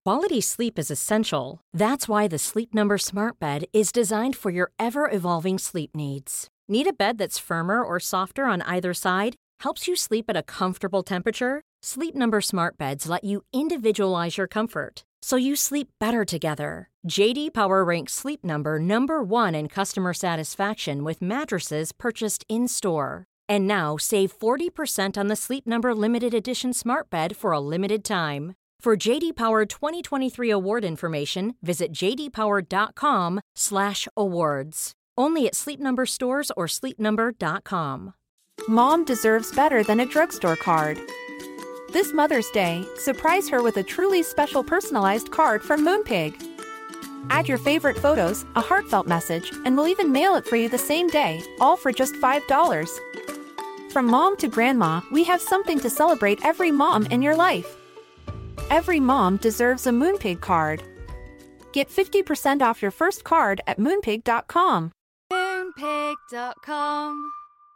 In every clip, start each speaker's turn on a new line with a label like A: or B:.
A: Quality sleep is essential. That's why the Sleep Number Smart Bed is designed for your ever-evolving sleep needs. Need a bed that's firmer or softer on either side? Helps you sleep at a comfortable temperature? Sleep Number Smart Beds let you individualize your comfort, so you sleep better together. J.D. Power ranks Sleep Number number 1 in customer satisfaction with mattresses purchased in-store. And now, save 40% on the Sleep Number Limited Edition Smart Bed for a limited time. For J.D. Power 2023 award information, visit jdpower.com/awards. Only at Sleep Number stores or sleepnumber.com.
B: Mom deserves better than a drugstore card. This Mother's Day, surprise her with a truly special personalized card from Moonpig. Add your favorite photos, a heartfelt message, and we'll even mail it for you the same day, all for just $5. From mom to grandma, we have something to celebrate every mom in your life. Every mom deserves a Moonpig card. Get 50% off your first card at Moonpig.com.
C: Moonpig.com.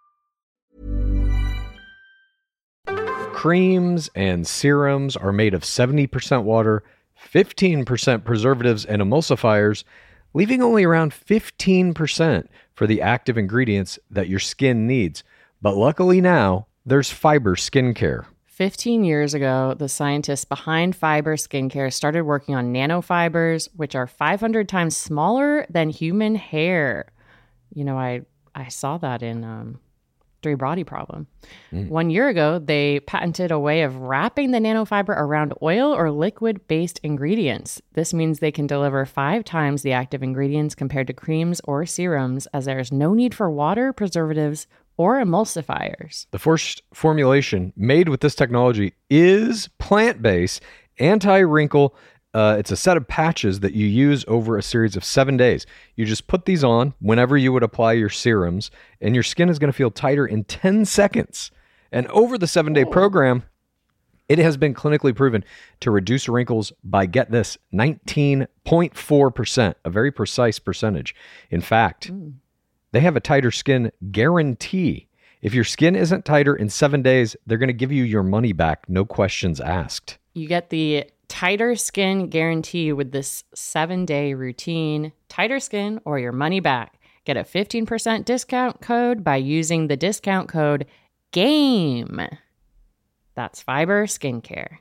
D: Creams and serums are made of 70% water, 15% preservatives and emulsifiers, leaving only around 15% for the active ingredients that your skin needs. But luckily now, there's Fiber Skincare.
E: 15 years ago, the scientists behind Fiber Skincare started working on nanofibers, which are 500 times smaller than human hair. You know, I saw that in Three Body Problem. 1 year ago, they patented a way of wrapping the nanofiber around oil or liquid-based ingredients. This means they can deliver 5 times the active ingredients compared to creams or serums, as there is no need for water, preservatives, or emulsifiers.
D: The first formulation made with this technology is plant-based, anti-wrinkle. It's a set of patches that you use over a series of 7 days. You just put these on whenever you would apply your serums, and your skin is going to feel tighter in 10 seconds. And over the 7-day program, it has been clinically proven to reduce wrinkles by, get this, 19.4%, a very precise percentage. In fact, they have a tighter skin guarantee. If your skin isn't tighter in 7 days, they're going to give you your money back, no questions asked.
E: You get the tighter skin guarantee with this 7-day routine. Tighter skin or your money back. Get a 15% discount code by using the discount code GAME. That's Fiber Skincare.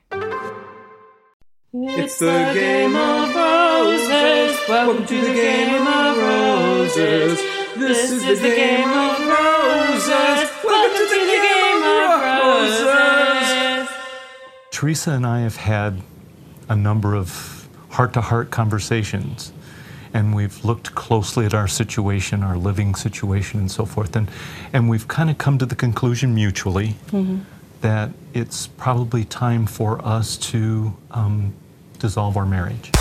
F: It's the Game of Roses. Welcome to the Game of Roses. This is the Game of Roses. Welcome to the Game of Roses.
G: Teresa and I have had a number of heart-to-heart conversations, and we've looked closely at our situation, our living situation, and so forth, and we've kind of come to the conclusion mutually that it's probably time for us to dissolve our marriage.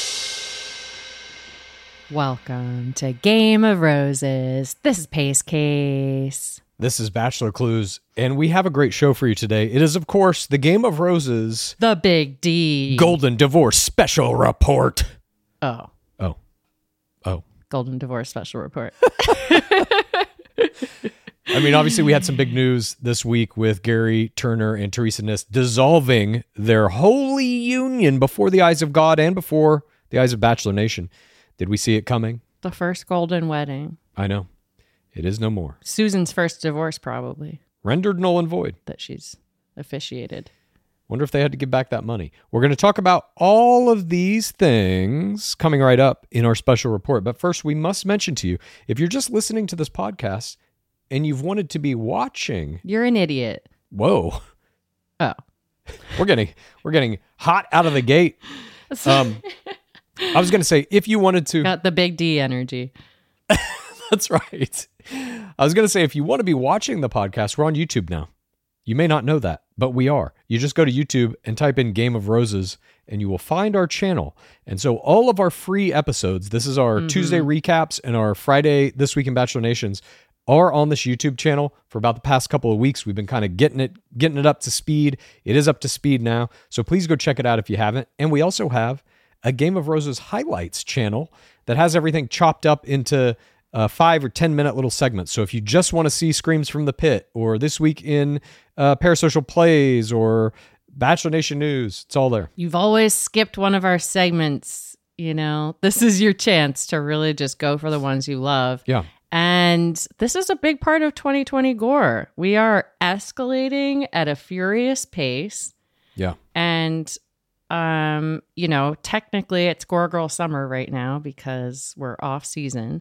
E: Welcome to Game of Roses. This is Pace Case.
D: This is Bachelor Clues, and we have a great show for you today. It is, of course, the Game of Roses.
E: The Big D.
D: Golden Divorce Special Report.
E: Oh. Golden Divorce Special Report.
D: I mean, obviously, we had some big news this week with Gary Turner and Teresa Niss dissolving their holy union before the eyes of God and before the eyes of Bachelor Nation. Did we see it coming?
E: The first golden wedding.
D: I know. It is no more.
E: Susan's first divorce, probably.
D: Rendered null and void.
E: That she's officiated.
D: Wonder if they had to give back that money. We're going to talk about all of these things coming right up in our special report. But first, we must mention to you, if you're just listening to this podcast and you've wanted to be watching...
E: You're an idiot.
D: Whoa.
E: Oh.
D: We're getting hot out of the gate. I was going to say, if you wanted to...
E: Got the Big D energy.
D: That's right. I was going to say, if you want to be watching the podcast, we're on YouTube now. You may not know that, but we are. You just go to YouTube and type in Game of Roses, and you will find our channel. And so all of our free episodes, this is our Tuesday recaps and our Friday This Week in Bachelor Nations, are on this YouTube channel for about the past couple of weeks. We've been kind of getting it up to speed. It is up to speed now. So please go check it out if you haven't. And we also have a Game of Roses highlights channel that has everything chopped up into 5 or 10 minute little segments. So if you just want to see Screams from the Pit or This Week in Parasocial Plays or Bachelor Nation news. It's all there.
E: You've always skipped one of our segments. This is your chance to really just go for the ones you love.
D: Yeah.
E: And this is a big part of 2020 Gore. We are escalating at a furious pace.
D: Yeah.
E: And, technically it's Gore Girl Summer right now because we're off season.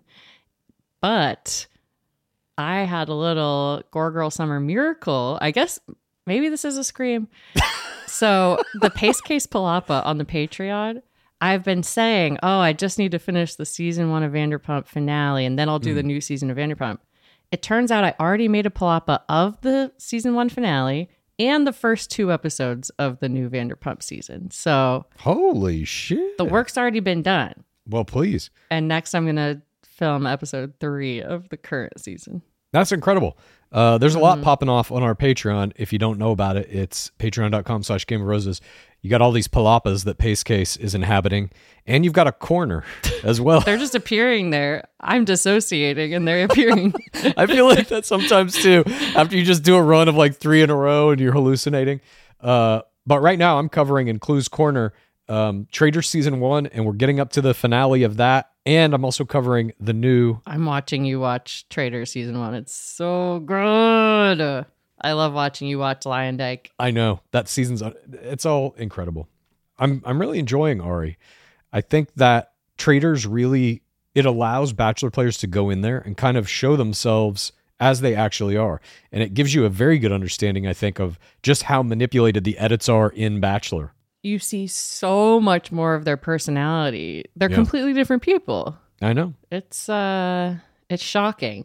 E: But I had a little Gore Girl Summer miracle. I guess maybe this is a scream. So the Pace Case Palapa on the Patreon, I've been saying, I just need to finish the season 1 of Vanderpump finale, and then I'll do the new season of Vanderpump. It turns out I already made a Palapa of the season 1 finale and the first 2 episodes of the new Vanderpump season. So
D: holy shit.
E: The work's already been done.
D: Well, please.
E: And next I'm going to film episode 3 of the current season.
D: That's incredible. There's a lot popping off on our Patreon. If you don't know about it, it's patreon.com/Game of Roses. You got all these palapas that Pace Case is inhabiting, and you've got a corner as well.
E: They're just appearing there. I'm dissociating, and they're appearing.
D: I feel like that sometimes too, after you just do a run of like 3 in a row and you're hallucinating. But right now I'm covering in Clue's Corner Trader Season 1, and we're getting up to the finale of that. And I'm also covering the new...
E: I'm watching you watch Trader Season 1. It's so good. I love watching you watch Lion Dyke.
D: I know. That season's... It's all incredible. I'm really enjoying Ari. I think that Traders really... It allows Bachelor players to go in there and kind of show themselves as they actually are. And it gives you a very good understanding, I think, of just how manipulated the edits are in Bachelor.
E: You see so much more of their personality. They're completely different people.
D: I know.
E: It's shocking.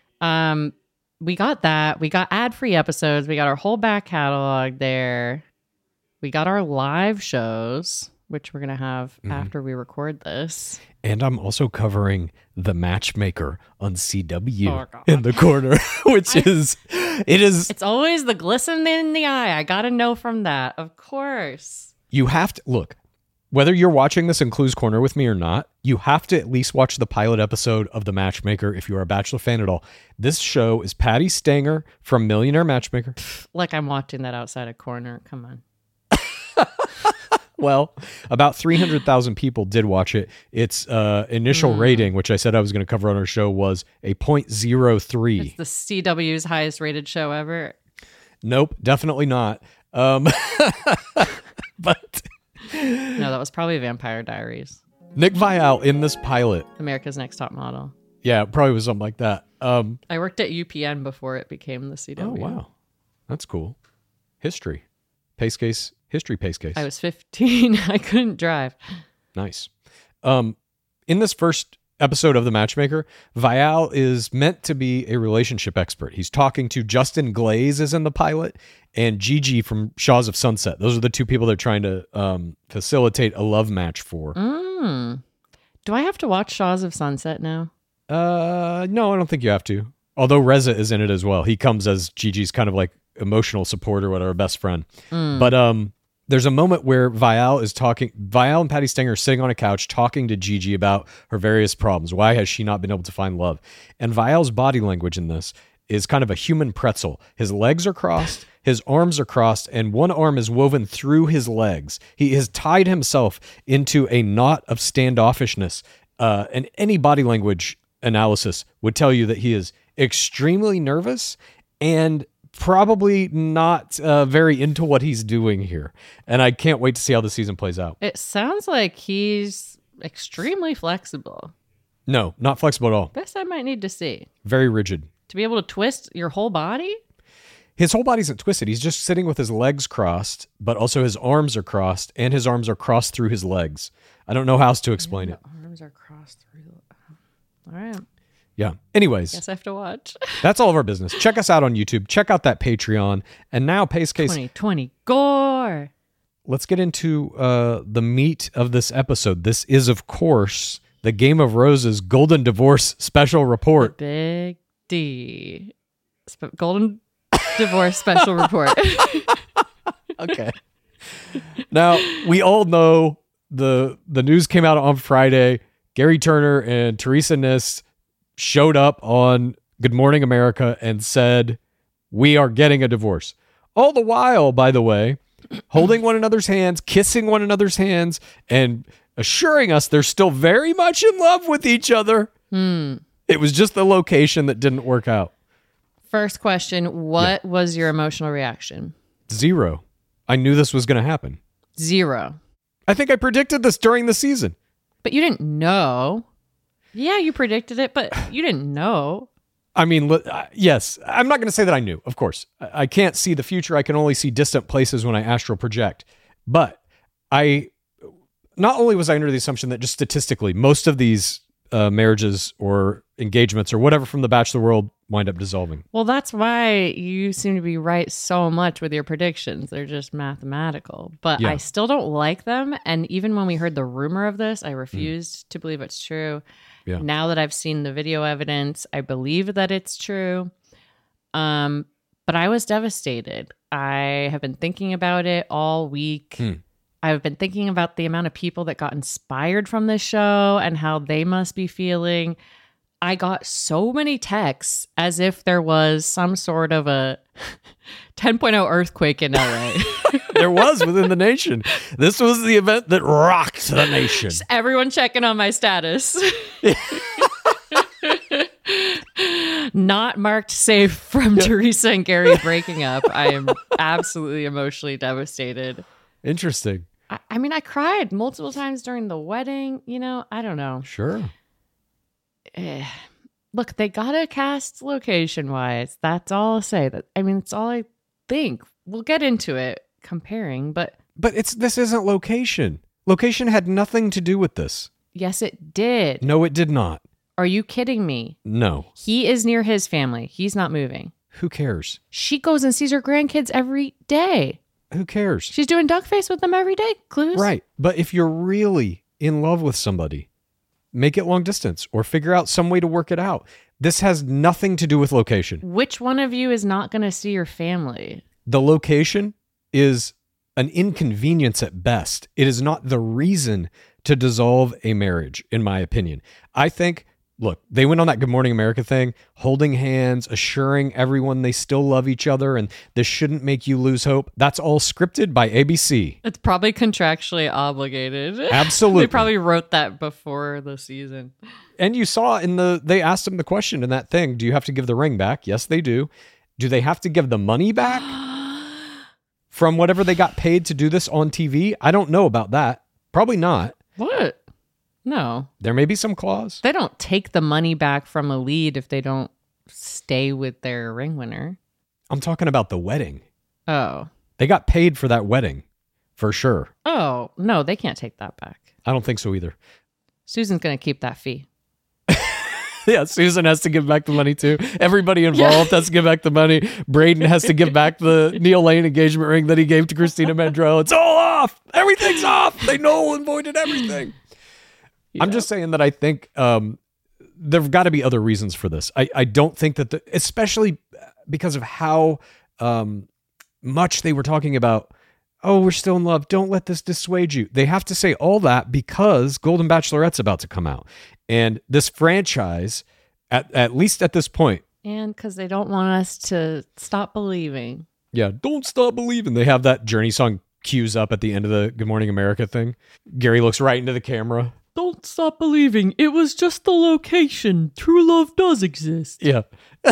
E: We got that. We got ad-free episodes. We got our whole back catalog there. We got our live shows, which we're going to have after we record this.
D: And I'm also covering The Matchmaker on CW in the corner, which it's
E: always the glisten in the eye. I got to know from that. Of course.
D: You have to look, whether you're watching this in Clue's Corner with me or not, you have to at least watch the pilot episode of The Matchmaker if you're a Bachelor fan at all. This show is Patty Stanger from Millionaire Matchmaker.
E: Like I'm watching that outside a corner. Come on.
D: Well, about 300,000 people did watch it. Its initial rating, which I said I was going to cover on our show, was a 0.03.
E: It's the CW's highest rated show ever.
D: Nope, definitely not. But
E: no, that was probably Vampire Diaries.
D: Nick Viall in this pilot.
E: America's Next Top Model.
D: Yeah, it probably was something like that.
E: I worked at UPN before it became the CW.
D: Oh, wow. That's cool. History. Pace Case. History Pace Case.
E: I was 15. I couldn't drive.
D: Nice. In this first episode of The Matchmaker, Viall is meant to be a relationship expert. He's talking to Justin Glaze is in the pilot, and Gigi from Shaws of Sunset. Those are the 2 people they're trying to facilitate a love match for.
E: Do I have to watch Shaws of Sunset now?
D: No, I don't think you have to. Although Reza is in it as well. He comes as Gigi's kind of like emotional support or whatever, best friend. But there's a moment where Viall and Patty Stanger are sitting on a couch talking to Gigi about her various problems. Why has she not been able to find love? And Viall's body language in this is kind of a human pretzel. His legs are crossed, his arms are crossed, and one arm is woven through his legs. He has tied himself into a knot of standoffishness. And any body language analysis would tell you that he is extremely nervous and probably not very into what he's doing here. And I can't wait to see how the season plays out.
E: It sounds like he's extremely flexible.
D: No, not flexible at all.
E: Guess I might need to see.
D: Very rigid.
E: To be able to twist your whole body?
D: His whole body isn't twisted. He's just sitting with his legs crossed, but also his arms are crossed, and his arms are crossed through his legs. I don't know how else to explain it.
E: Arms are crossed through. All right.
D: Yeah. Anyways.
E: Guess I have to watch.
D: That's all of our business. Check us out on YouTube. Check out that Patreon. And now, Pace Case.
E: 2020 Gore.
D: Let's get into the meat of this episode. This is, of course, the Game of Roses Golden Divorce Special Report.
E: Big D. Golden Divorce Special Report.
D: Okay. Now, we all know the news came out on Friday. Gary Turner and Teresa Nist showed up on Good Morning America and said, we are getting a divorce. All the while, by the way, holding one another's hands, kissing one another's hands, and assuring us they're still very much in love with each other. It was just the location that didn't work out.
E: First question, what was your emotional reaction?
D: 0. I knew this was going to happen.
E: 0.
D: I think I predicted this during the season.
E: But you didn't know. Yeah, you predicted it, but you didn't know.
D: I mean, yes, I'm not going to say that I knew, of course. I can't see the future. I can only see distant places when I astral project. But not only was I under the assumption that just statistically, most of these marriages or engagements or whatever from the Bachelor world wind up dissolving.
E: Well, that's why you seem to be right so much with your predictions. They're just mathematical. But I still don't like them. And even when we heard the rumor of this, I refused to believe it's true.
D: Yeah.
E: Now that I've seen the video evidence, I believe that it's true. But I was devastated. I have been thinking about it all week. I've been thinking about the amount of people that got inspired from this show and how they must be feeling. I got so many texts as if there was some sort of a 10.0 earthquake in LA.
D: There was within the nation. This was the event that rocked the nation.
E: Just everyone checking on my status. Not marked safe from Teresa and Gary breaking up. I am absolutely emotionally devastated.
D: Interesting.
E: I mean, I cried multiple times during the wedding. You know, I don't know.
D: Sure.
E: Look, they got to cast location-wise. That's all I'll say. It's all I think. We'll get into it comparing, but
D: this isn't location. Location had nothing to do with this.
E: Yes, it did.
D: No, it did not.
E: Are you kidding me?
D: No.
E: He is near his family. He's not moving.
D: Who cares?
E: She goes and sees her grandkids every day.
D: Who cares?
E: She's doing duck face with them every day, Clues.
D: Right. But if you're really in love with somebody, make it long distance or figure out some way to work it out. This has nothing to do with location.
E: Which one of you is not going to see your family?
D: The location is an inconvenience at best. It is not the reason to dissolve a marriage, in my opinion. I think, look, they went on that Good Morning America thing, holding hands, assuring everyone they still love each other, and this shouldn't make you lose hope. That's all scripted by ABC.
E: It's probably contractually obligated.
D: Absolutely.
E: They probably wrote that before the season.
D: And you saw they asked him the question in that thing, do you have to give the ring back? Yes, they do. Do they have to give the money back from whatever they got paid to do this on TV? I don't know about that. Probably not.
E: What? No.
D: There may be some clause.
E: They don't take the money back from a lead if they don't stay with their ring winner.
D: I'm talking about the wedding.
E: Oh.
D: They got paid for that wedding, for sure.
E: Oh, no, they can't take that back.
D: I don't think so either.
E: Susan's going to keep that fee.
D: Yeah, Susan has to give back the money too. Everybody involved has to give back the money. Braden has to give back the Neil Lane engagement ring that he gave to Christina Mandrell. It's all off. Everything's off. They null and voided everything. Yeah. I'm just saying that I think there've got to be other reasons for this. I don't think that, especially because of how much they were talking about, oh, we're still in love. Don't let this dissuade you. They have to say all that because Golden Bachelorette's about to come out. And this franchise, at least at this point.
E: And because they don't want us to stop believing.
D: Yeah, don't stop believing. They have that Journey song cues up at the end of the Good Morning America thing. Gary looks right into the camera.
E: Don't stop believing. It was just the location. True love does exist.
D: Yeah.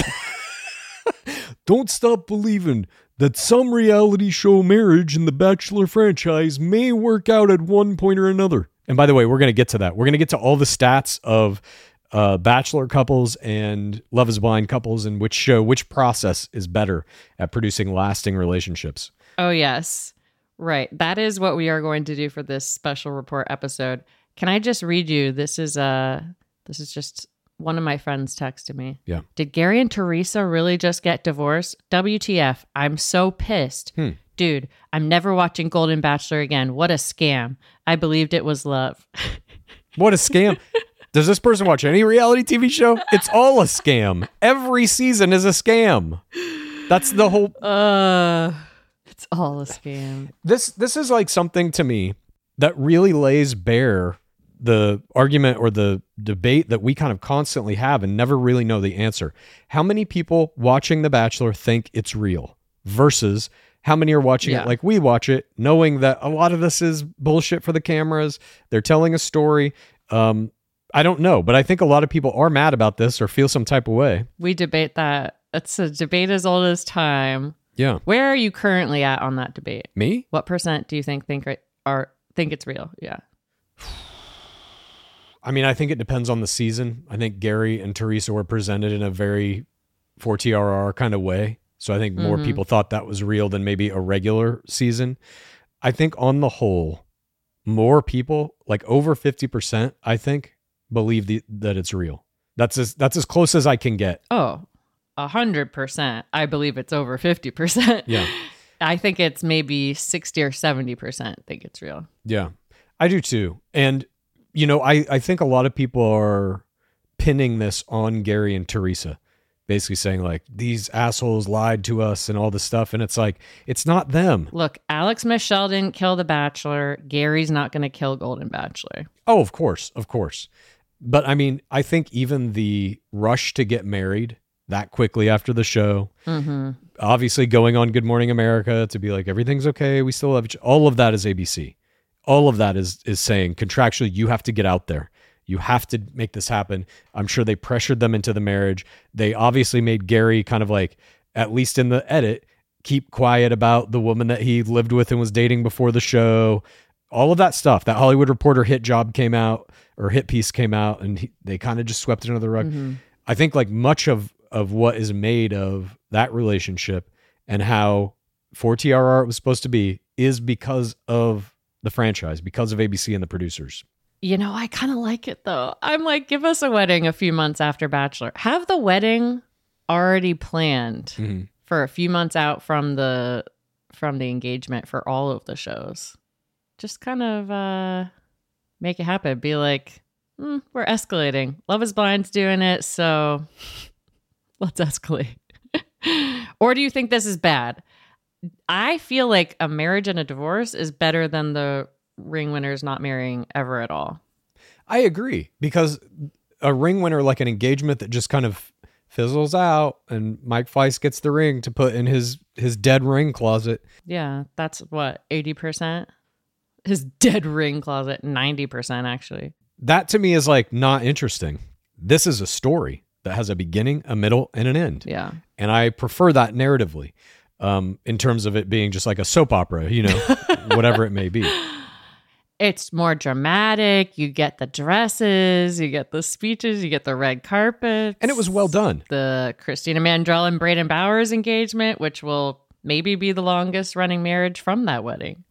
D: Don't stop believing that some reality show marriage in the Bachelor franchise may work out at one point or another. And by the way, we're going to get to that. We're going to get to all the stats of Bachelor couples and Love is Blind couples and which process is better at producing lasting relationships.
E: Oh, yes. Right. That is what we are going to do for this special report episode. Can I just read you? This is just one of my friends texted me.
D: Yeah.
E: Did Gary and Teresa really just get divorced? WTF. I'm so pissed. Dude, I'm never watching Golden Bachelor again. What a scam. I believed it was love.
D: What a scam. Does this person watch any reality TV show? It's all a scam. Every season is a scam. That's the whole...
E: It's all a scam.
D: This is like something to me that really lays bare the argument or the debate that we kind of constantly have and never really know the answer. How many people watching The Bachelor think it's real versus How many are watching
E: Yeah.
D: it like we watch it, knowing that a lot of this is bullshit for the cameras? They're telling a story. I don't know, but I think a lot of people are mad about this or feel some type of way.
E: We debate that. It's a debate as old as time.
D: Yeah.
E: Where are you currently at on that debate?
D: Me?
E: What percent do you think it's real? Yeah.
D: I mean, I think it depends on the season. I think Gary and Teresa were presented in a very 4TRR kind of way. So I think more people thought that was real than maybe a regular season. I think on the whole, more people, like over 50%, I think, believe that it's real. That's as close as I can get.
E: Oh, 100%. I believe it's over 50%.
D: Yeah.
E: I think it's maybe 60 or 70% think it's real.
D: Yeah, I do too. And, you know, I think a lot of people are pinning this on Gary and Teresa, basically saying like, these assholes lied to us and all this stuff. And it's like, it's not them.
E: Look, Alex Michelle didn't kill The Bachelor. Gary's not going to kill Golden Bachelor.
D: Oh, of course. But I mean, I think even the rush to get married that quickly after the show, obviously going on Good Morning America to be like, everything's okay, we still have all of that is ABC. All of that is saying contractually, you have to get out there. You have to make this happen. I'm sure they pressured them into the marriage. They obviously made Gary kind of like, at least in the edit, keep quiet about the woman that he lived with and was dating before the show. All of that stuff. That Hollywood Reporter hit piece came out, and they kind of just swept it under the rug. I think like much of what is made of that relationship and how 4TRR was supposed to be is because of the franchise, because of ABC and the producers.
E: You know, I kind of like it though. I'm like, give us a wedding a few months after Bachelor. Have the wedding already planned for a few months out from the engagement for all of the shows. Just kind of make it happen. Be like, we're escalating. Love is Blind's doing it, so let's escalate. Or do you think this is bad? I feel like a marriage and a divorce is better than the ring winners not marrying ever at all.
D: I agree, because a ring winner, like an engagement that just kind of fizzles out and Mike Feist gets the ring to put in his dead ring closet.
E: Yeah, that's what, 80%? His dead ring closet, 90% actually.
D: That to me is like not interesting. This is a story that has a beginning, a middle, and an end.
E: Yeah.
D: And I prefer that narratively, in terms of it being just like a soap opera, you know, whatever it may be.
E: It's more dramatic. You get the dresses, you get the speeches, you get the red carpet.
D: And it was well done.
E: The Christina Mandrell and Braden Bowers engagement, which will maybe be the longest running marriage from that wedding.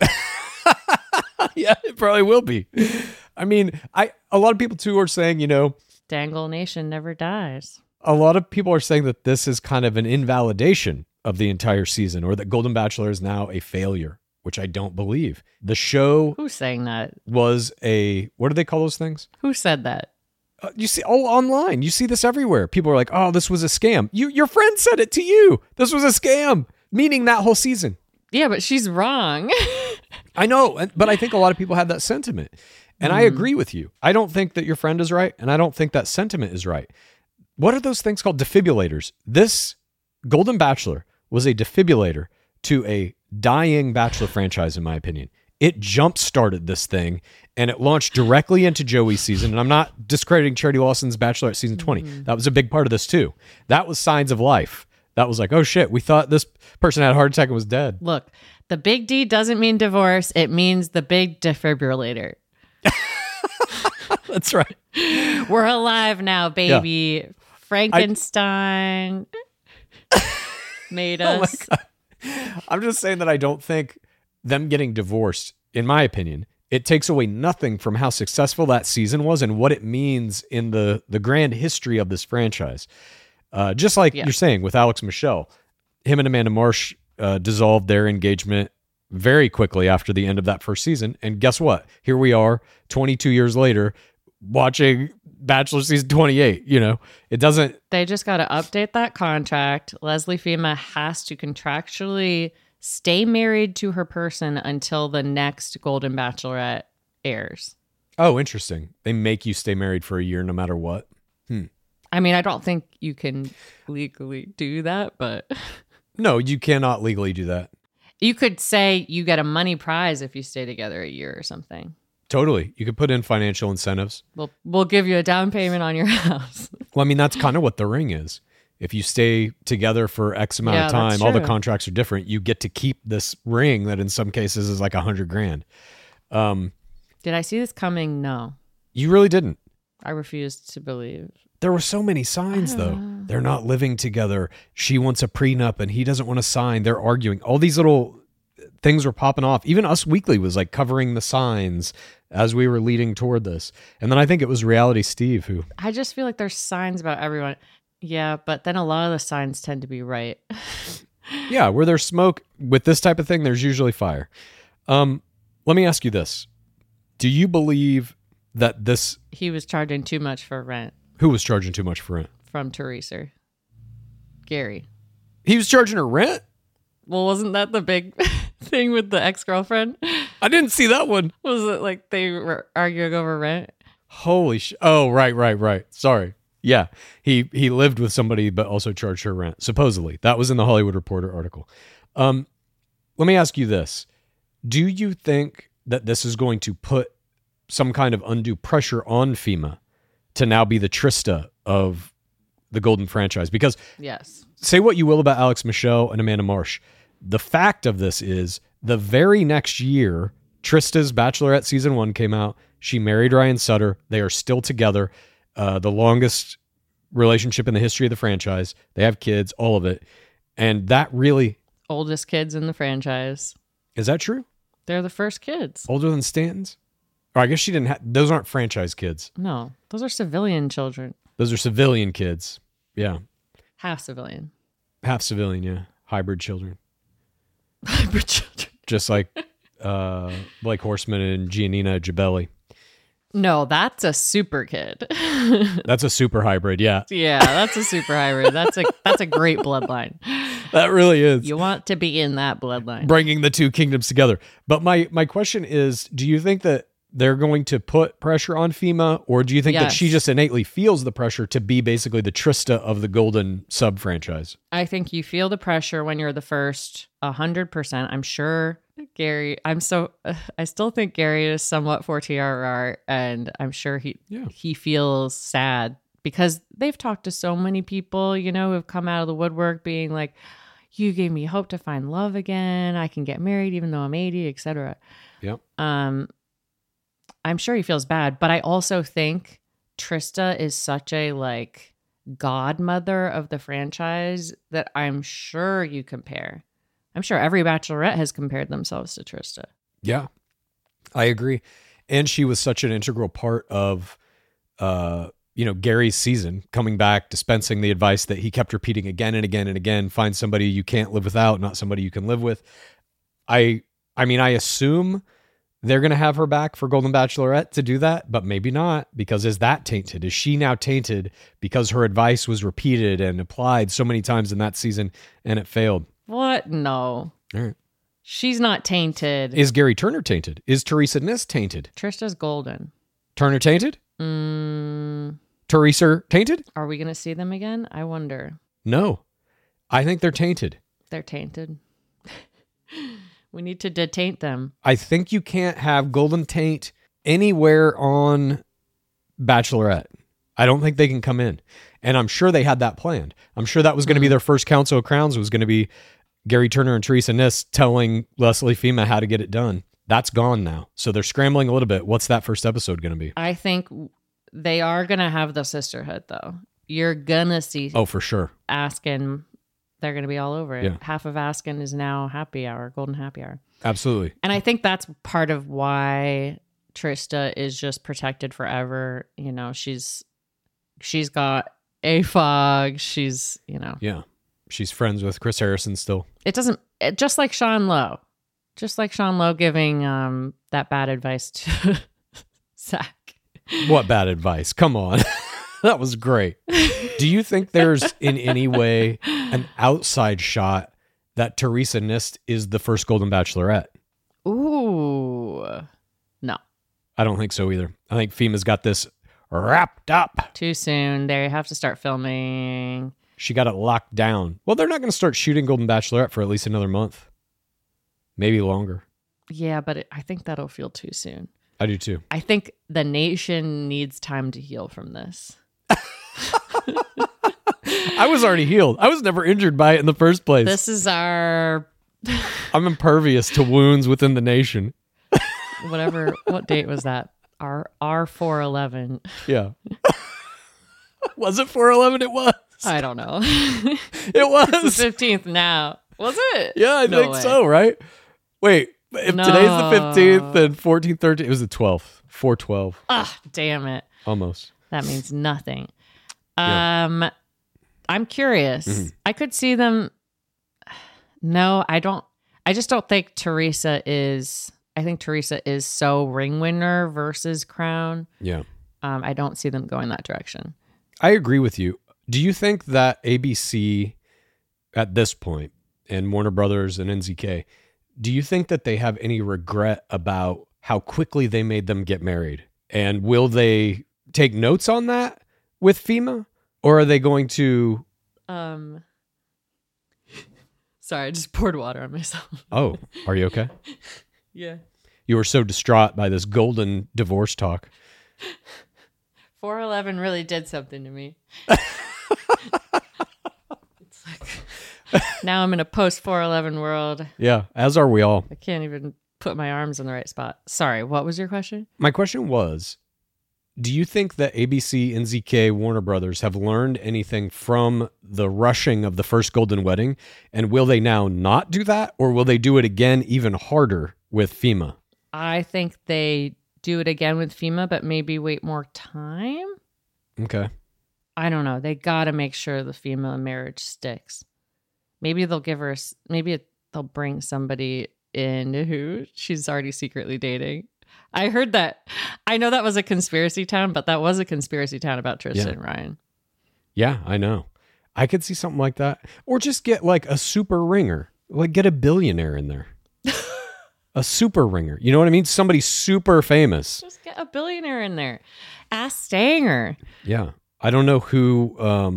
D: Yeah, it probably will be. I mean, a lot of people too are saying, you know,
E: Dangle Nation never dies.
D: a lot of people are saying that this is kind of an invalidation of the entire season, or that Golden Bachelor is now a failure, which I don't believe. The show
E: Who's saying that?
D: was what do they call those things?
E: Who said that?
D: You see all online. You see this everywhere. People are like, oh, this was a scam. Your friend said it to you. This was a scam, meaning that whole season.
E: Yeah, but she's wrong.
D: I know, but I think a lot of people have that sentiment. And I agree with you. I don't think that your friend is right, and I don't think that sentiment is right. What are those things called? Defibrillators. This Golden Bachelor was a defibrillator to a dying Bachelor franchise, in my opinion. It jump-started this thing, and it launched directly into Joey's season. And I'm not discrediting Charity Lawson's Bachelorette season 20. That was a big part of this, too. That was signs of life. That was like, oh, shit, we thought this person had a heart attack and was dead.
E: Look, the big D doesn't mean divorce. It means the big defibrillator.
D: That's right.
E: We're alive now, baby. Yeah. Frankenstein made us.
D: Oh my God. I'm just saying that I don't think them getting divorced, in my opinion, it takes away nothing from how successful that season was and what it means in the grand history of this franchise. Just like you're saying with Alex Michelle, him and Amanda Marsh dissolved their engagement very quickly after the end of that first season. And guess what? Here we are 22 years later watching Bachelor season 28. You know, it doesn't.
E: They just got to update that contract. Leslie Fima has to contractually stay married to her person until the next Golden Bachelorette airs.
D: Oh, interesting. They make you stay married for a year no matter what.
E: I mean, I don't think you can legally do that, but...
D: No, you cannot legally do that.
E: You could say you get a money prize if you stay together a year or something.
D: Totally. You could put in financial incentives.
E: We'll give you a down payment on your house.
D: Well, I mean, that's kind of what the ring is. If you stay together for X amount of time, all the contracts are different. You get to keep this ring that in some cases is like $100,000.
E: Did I see this coming? No.
D: You really didn't.
E: I refused to believe.
D: There were so many signs, though. They're not living together. She wants a prenup and he doesn't want to sign. They're arguing. All these little things were popping off. Even Us Weekly was like covering the signs as we were leading toward this. And then I think it was Reality Steve who...
E: I just feel like there's signs about everyone. Yeah, but then a lot of the signs tend to be right.
D: Yeah, where there's smoke with this type of thing, there's usually fire. Let me ask you this. Do you believe that this...
E: He was charging too much for rent.
D: Who was charging too much for rent?
E: From Teresa. Gary.
D: He was charging her rent?
E: Well, wasn't that the big thing with the ex-girlfriend?
D: I didn't see that one.
E: Was it like they were arguing over rent?
D: Holy Oh, right. Sorry. Yeah. He lived with somebody but also charged her rent, supposedly. That was in the Hollywood Reporter article. Let me ask you this. Do you think that this is going to put some kind of undue pressure on FEMA to now be the Trista of the Golden franchise? Because
E: yes,
D: say what you will about Alex Michaud and Amanda Marsh. The fact of this is the very next year, Trista's Bachelorette season 1 came out. She married Ryan Sutter. They are still together. The longest relationship in the history of the franchise. They have kids, all of it. And that really...
E: Oldest kids in the franchise.
D: Is that true?
E: They're the first kids.
D: Older than Stanton's? Or I guess she didn't have... Those aren't franchise kids.
E: No, those are civilian children.
D: Those are civilian kids. Yeah.
E: Half civilian.
D: Half civilian, yeah. Hybrid children.
E: Hybrid children.
D: Just like Blake Horseman and Giannina Gibelli.
E: No, that's a super kid.
D: That's a super hybrid, yeah.
E: Yeah, that's a super hybrid. That's a great bloodline.
D: That really is.
E: You want to be in that bloodline.
D: Bringing the two kingdoms together. But my question is, do you think that they're going to put pressure on FEMA, or do you think that she just innately feels the pressure to be basically the Trista of the Golden sub-franchise?
E: I think you feel the pressure when you're the first 100%. I'm sure Gary, I still think Gary is somewhat for TRR, and I'm sure he feels sad because they've talked to so many people, who have come out of the woodwork being like, you gave me hope to find love again. I can get married even though I'm 80, etc.
D: Yep.
E: I'm sure he feels bad, but I also think Trista is such a godmother of the franchise that I'm sure you compare. I'm sure every Bachelorette has compared themselves to Trista.
D: Yeah, I agree. And she was such an integral part of, Gary's season, coming back, dispensing the advice that he kept repeating again and again and again, find somebody you can't live without, not somebody you can live with. I assume they're going to have her back for Golden Bachelorette to do that, but maybe not, because is that tainted? Is she now tainted because her advice was repeated and applied so many times in that season and it failed?
E: What? No.
D: All right.
E: She's not tainted.
D: Is Gary Turner tainted? Is Teresa Niss tainted?
E: Trista's golden.
D: Turner tainted? Teresa tainted?
E: Are we going to see them again? I wonder.
D: No. I think they're tainted.
E: They're tainted. We need to detaint them.
D: I think you can't have golden taint anywhere on Bachelorette. I don't think they can come in. And I'm sure they had that planned. I'm sure that was going to be their first Council of Crowns, was going to be Gary Turner and Teresa Niss telling Leslie Fema how to get it done. That's gone now. So they're scrambling a little bit. What's that first episode going to be?
E: I think they are going to have the sisterhood, though. You're going to see...
D: Oh, for sure.
E: Askin, they're going to be all over it.
D: Yeah.
E: Half of Askin is now happy hour, golden happy hour.
D: Absolutely.
E: And I think that's part of why Trista is just protected forever. She's got AFOG. She's,
D: Yeah. She's friends with Chris Harrison still.
E: Just like Sean Lowe. Just like Sean Lowe giving that bad advice to Zach.
D: What bad advice? Come on. That was great. Do you think there's in any way an outside shot that Teresa Niss is the first Golden Bachelorette?
E: Ooh. No.
D: I don't think so either. I think FEMA's got this wrapped up.
E: Too soon. They have to start filming.
D: She got it locked down. Well, they're not going to start shooting Golden Bachelorette for at least another month. maybe longer.
E: Yeah, but I think that'll feel too soon.
D: I do too.
E: I think the nation needs time to heal from this.
D: I was already healed. I was never injured by it in the first place.
E: This is our
D: I'm impervious to wounds within the nation.
E: whatever. What date was that? Our R411.
D: Yeah. Was it 4/11? It was.
E: I don't know.
D: It was.
E: It's the 15th now. Was it?
D: Yeah, I
E: No
D: think
E: way.
D: so, right? Wait, if
E: No.
D: today's the 15th and 14th, 13th, it was the 12th. 4/12.
E: Ah, damn it.
D: Almost.
E: That means nothing.
D: Yeah.
E: I'm curious.
D: Mm-hmm.
E: I could see them. No, I don't. I just don't think Teresa is. I think Teresa is so ring winner versus crown.
D: Yeah.
E: I don't see them going that direction.
D: I agree with you. Do you think that ABC at this point and Warner Brothers and NZK, do you think that they have any regret about how quickly they made them get married? And will they take notes on that with FEMA? Or are they going to...
E: Sorry, I just poured water on myself.
D: Oh, are you okay?
E: Yeah.
D: You were so distraught by this golden divorce talk.
E: 411 really did something to me. It's like, now I'm in a post 411 world.
D: Yeah, as are we all.
E: I can't even put my arms in the right spot. Sorry, what was your question?
D: My question was, do you think that ABC, NZK, Warner Brothers have learned anything from the rushing of the first Golden Wedding? And will they now not do that? Or will they do it again even harder with FEMA?
E: I think they do it again with FEMA, but maybe wait more time.
D: Okay.
E: I don't know. They got to make sure the FEMA marriage sticks. Maybe they'll give her, they'll bring somebody in who she's already secretly dating. I heard that. I know that was a conspiracy town, but that was a conspiracy town about Tristan and Ryan.
D: Yeah, I know. I could see something like that. Or just get like a super ringer. Like get a billionaire in there. A super ringer. You know what I mean? Somebody super famous.
E: Just get a billionaire in there. Ask Stanger.
D: Yeah. I don't know who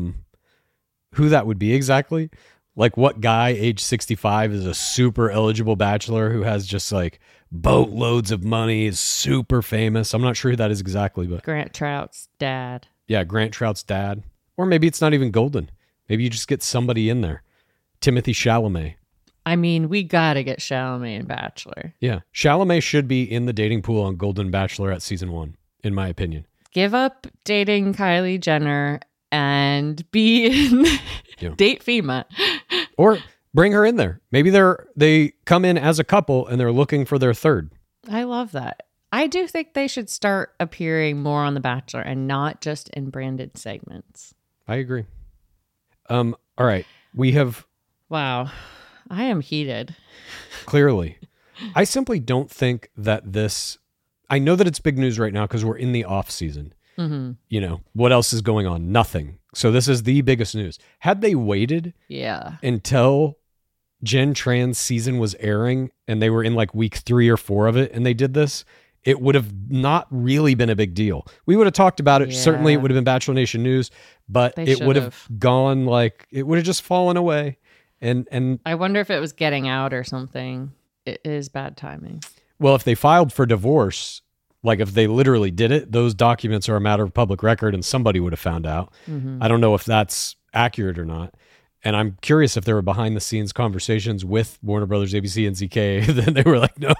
D: that would be exactly. Like what guy age 65 is a super eligible bachelor who has just like boatloads of money, is super famous. I'm not sure who that is exactly, but
E: Grant Trout's dad.
D: yeah, Grant Trout's dad. Or maybe it's not even Golden. Maybe you just get somebody in there. Timothy Chalamet.
E: I mean, we got to get Chalamet and Bachelor.
D: Yeah. Chalamet should be in the dating pool on Golden Bachelorette season 1, in my opinion.
E: Give up dating Kylie Jenner and be in date FEMA.
D: Or bring her in there. Maybe they come in as a couple and they're looking for their third.
E: I love that. I do think they should start appearing more on The Bachelor and not just in branded segments.
D: I agree. All right. We have...
E: Wow. I am heated.
D: Clearly. I simply don't think that this... I know that it's big news right now because we're in the off season.
E: Mm-hmm.
D: You know, what else is going on? Nothing. So this is the biggest news. Had they waited until Jen Tran's season was airing and they were in like week 3 or 4 of it and they did this, it would have not really been a big deal. We would have talked about it.
E: Yeah.
D: Certainly it would have been Bachelor Nation news, but
E: They
D: it would have
E: should've.
D: gone like, it would have just fallen away. And
E: I wonder if it was getting out or something. It is bad timing.
D: well, if they filed for divorce, like if they literally did it, those documents are a matter of public record and somebody would have found out.
E: Mm-hmm.
D: I don't know if that's accurate or not. And I'm curious if there were behind the scenes conversations with Warner Brothers, ABC, and ZK. Then they were like, no.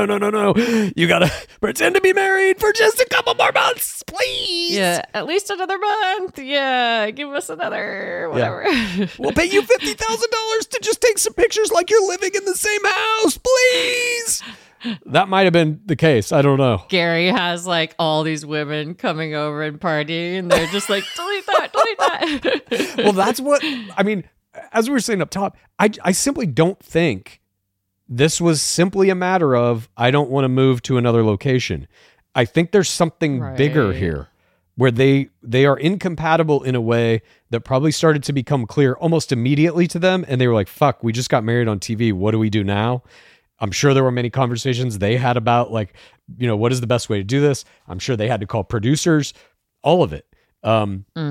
D: You got to pretend to be married for just a couple more months, please.
E: Yeah, at least another month. Yeah, give us another whatever.
D: We'll pay you $50,000 to just take some pictures like you're living in the same house, please. That might have been the case. I don't know.
E: Gary has like all these women coming over and partying, and they're just like, delete that.
D: Well, that's what, I mean, as we were saying up top, I simply don't think this was simply a matter of, I don't want to move to another location. I think there's something bigger
E: Right.
D: here where they are incompatible in a way that probably started to become clear almost immediately to them. And they were like, fuck, we just got married on TV. What do we do now? I'm sure there were many conversations they had about like, you know, what is the best way to do this? I'm sure they had to call producers, all of it.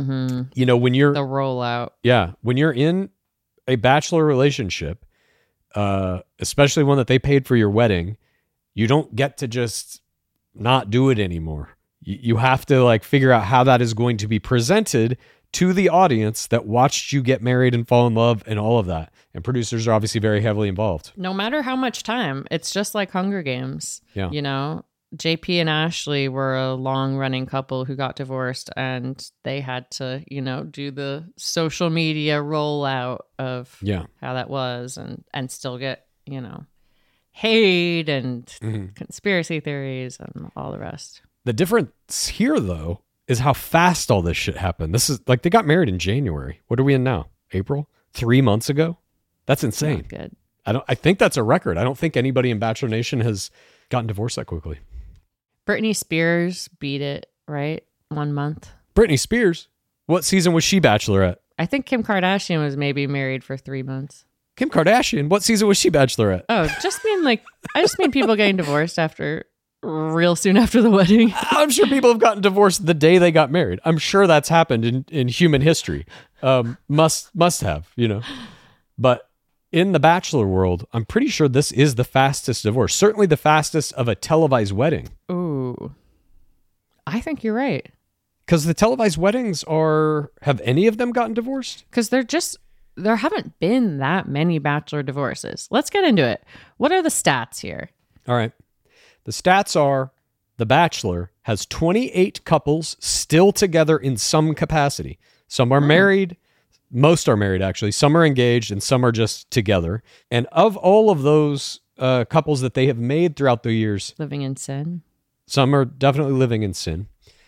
D: You know, when you're
E: The rollout.
D: when you're in a bachelor relationship, especially one that they paid for your wedding, you don't get to just not do it anymore. You have to like figure out how that is going to be presented to the audience that watched you get married and fall in love and all of that. And producers are obviously very heavily involved.
E: No matter how much time, it's just like Hunger Games.
D: Yeah.
E: You know, JP and Ashley were a long-running couple who got divorced, and they had to, you know, do the social media rollout of how that was, and still get, you know, hate and conspiracy theories and all the rest.
D: The difference here, though, is how fast all this shit happened. This is like they got married in January. What are we in now? April? 3 months ago? That's insane.
E: Not good.
D: I think that's a record. I don't think anybody in Bachelor Nation has gotten divorced that quickly.
E: Britney Spears beat it, right? 1 month.
D: Britney Spears? What season was she Bachelorette?
E: I think Kim Kardashian was maybe married for 3 months.
D: Kim Kardashian? What season was she Bachelorette?
E: Oh, I just mean people getting divorced real soon after the wedding.
D: I'm sure people have gotten divorced the day they got married. I'm sure that's happened in human history. Must have, you know. But in the Bachelor world, I'm pretty sure this is the fastest divorce. Certainly the fastest of a televised wedding.
E: Ooh. I think you're right.
D: Because the televised weddings have any of them gotten divorced?
E: Because there haven't been that many Bachelor divorces. Let's get into it. What are the stats here?
D: All right. The stats are The Bachelor has 28 couples still together in some capacity. Some are married. Most are married, actually. Some are engaged and some are just together. And of all of those couples that they have made throughout the years...
E: Living in sin.
D: Some are definitely living in sin.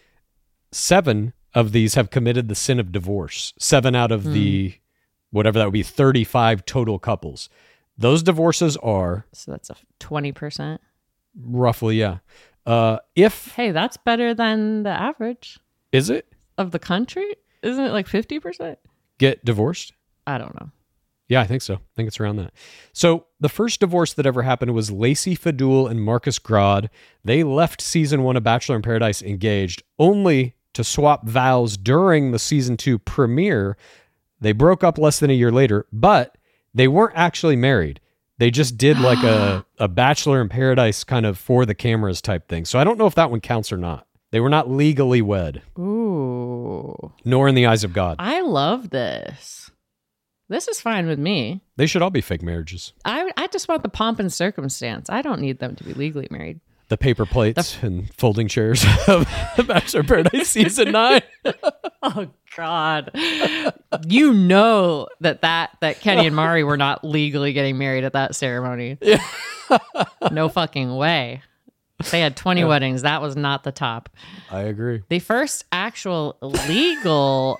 D: 7 of these have committed the sin of divorce. 7 out of the, whatever that would be, 35 total couples. Those divorces are...
E: So that's a 20%?
D: Roughly, yeah.
E: Hey, that's better than the average.
D: Is it?
E: Of the country? Isn't it like 50%?
D: Get divorced?
E: I don't know.
D: Yeah, I think so. I think it's around that. So the first divorce that ever happened was Lacey Fadul and Marcus Grod. They left season 1 of Bachelor in Paradise engaged, only to swap vows during the season 2 premiere. They broke up less than a year later, but they weren't actually married. They just did like a Bachelor in Paradise kind of for the cameras type thing. So I don't know if that one counts or not. They were not legally wed.
E: Ooh.
D: Nor in the eyes of God.
E: I love this. This is fine with me.
D: They should all be fake marriages.
E: I just want the pomp and circumstance. I don't need them to be legally married.
D: The paper plates and folding chairs of The Bachelor in Paradise season 9.
E: Oh, God. You know that Kenny and Mari were not legally getting married at that ceremony. Yeah. No fucking way. They had 20 weddings. That was not the top.
D: I agree.
E: The first actual legal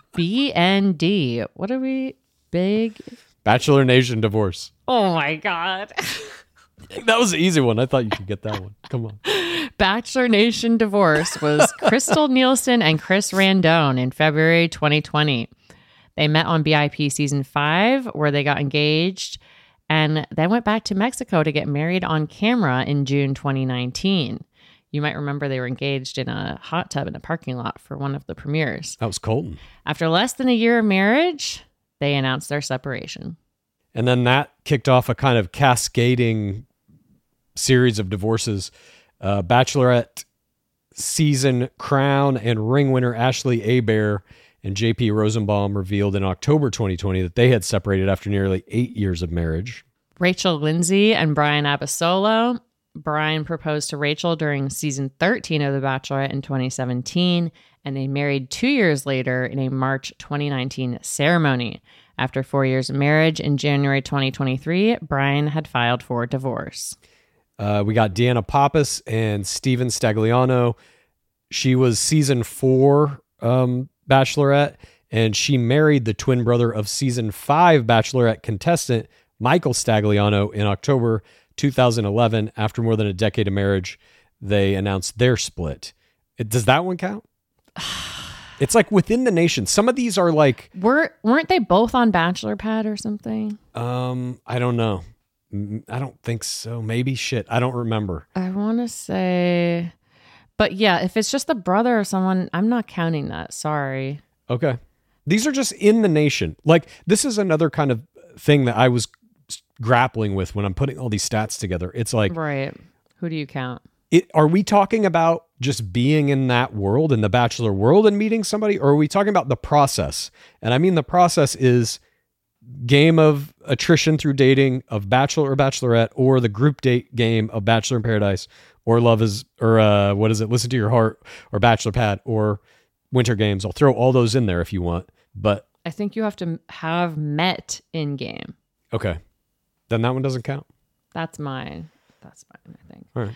E: BND. What are we? Big?
D: Bachelor Nation divorce.
E: Oh, my God.
D: That was the easy one. I thought you could get that one. Come on.
E: Bachelor Nation divorce was Crystal Nielsen and Chris Randone in February 2020. They met on BIP season 5, where they got engaged, and then went back to Mexico to get married on camera in June 2019. You might remember they were engaged in a hot tub in a parking lot for one of the premieres.
D: That was Colton. After
E: less than a year of marriage, they announced their separation.
D: And then that kicked off a kind of cascading series of divorces. Bachelorette season crown and ring winner Ashley Hebert and JP Rosenbaum revealed in October 2020 that they had separated after nearly 8 years of marriage.
E: Rachel Lindsay and Brian Abasolo. Brian proposed to Rachel during season 13 of The Bachelorette in 2017, and they married 2 years later in a March 2019 ceremony. After 4 years of marriage in January 2023, Brian had filed for divorce.
D: We got Deanna Pappas and Steven Stagliano. She was season 4 Bachelorette, and she married the twin brother of season 5 Bachelorette contestant Michael Stagliano in October 2011. After more than a decade of marriage, they announced their split. Does that one count? It's like within the nation. Some of these are like...
E: Weren't they both on Bachelor Pad or something?
D: I don't know. I don't think so. Maybe. Shit. I don't remember.
E: I want to say... But yeah, if it's just the brother or someone, I'm not counting that. Sorry.
D: Okay. These are just in the nation. Like, this is another kind of thing that I was grappling with when I'm putting all these stats together. It's like,
E: Right. Who do you count?
D: are we talking about just being in that world, in the Bachelor world, and meeting somebody? Or are we talking about the process? And I mean, the process is game of attrition through dating of Bachelor or Bachelorette, or the group date game of Bachelor in Paradise, or Love is, or what is it? Listen to Your Heart, or Bachelor Pad, or Winter Games. I'll throw all those in there if you want. But
E: I think you have to have met in game.
D: okay, then that one doesn't count.
E: That's mine. That's mine, I think.
D: All right.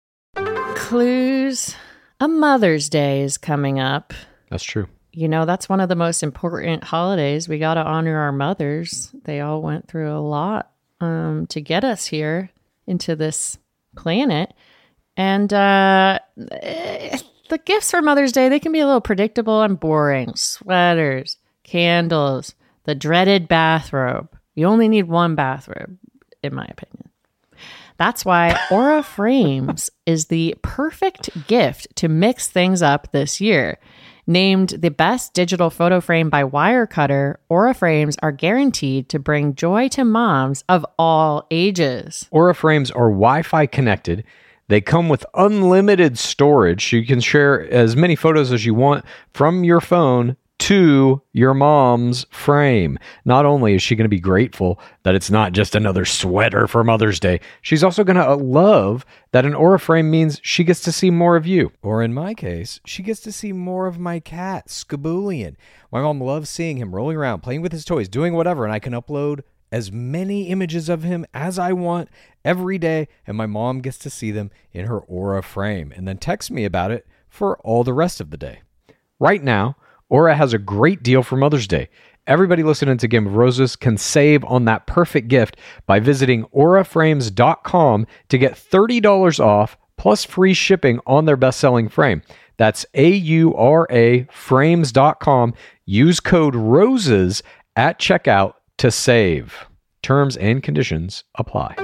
E: Clues. A Mother's Day is coming up.
D: That's true.
E: You know, that's one of the most important holidays. We got to honor our mothers. They all went through a lot to get us here into this planet. And the gifts for Mother's Day, they can be a little predictable and boring. Sweaters, candles, the dreaded bathrobe. You only need one bathrobe, in my opinion. That's why Aura Frames is the perfect gift to mix things up this year. Named the best digital photo frame by Wirecutter, Aura Frames are guaranteed to bring joy to moms of all ages.
D: Aura frames are Wi-Fi connected. They come with unlimited storage. You can share as many photos as you want from your phone to your mom's frame. Not only is she going to be grateful that it's not just another sweater for Mother's Day, she's also going to love that an Aura frame means she gets to see more of you.
C: Or in my case, she gets to see more of my cat, Skaboolian. My mom loves seeing him rolling around, playing with his toys, doing whatever, and I can upload as many images of him as I want every day, and my mom gets to see them in her Aura frame and then text me about it for all the rest of the day. Right now, Aura has a great deal for Mother's Day. Everybody listening to Game of Roses can save on that perfect gift by visiting auraframes.com to get $30 off plus free shipping on their best-selling frame. That's AURA frames.com. Use code ROSES at checkout to save. Terms and conditions apply.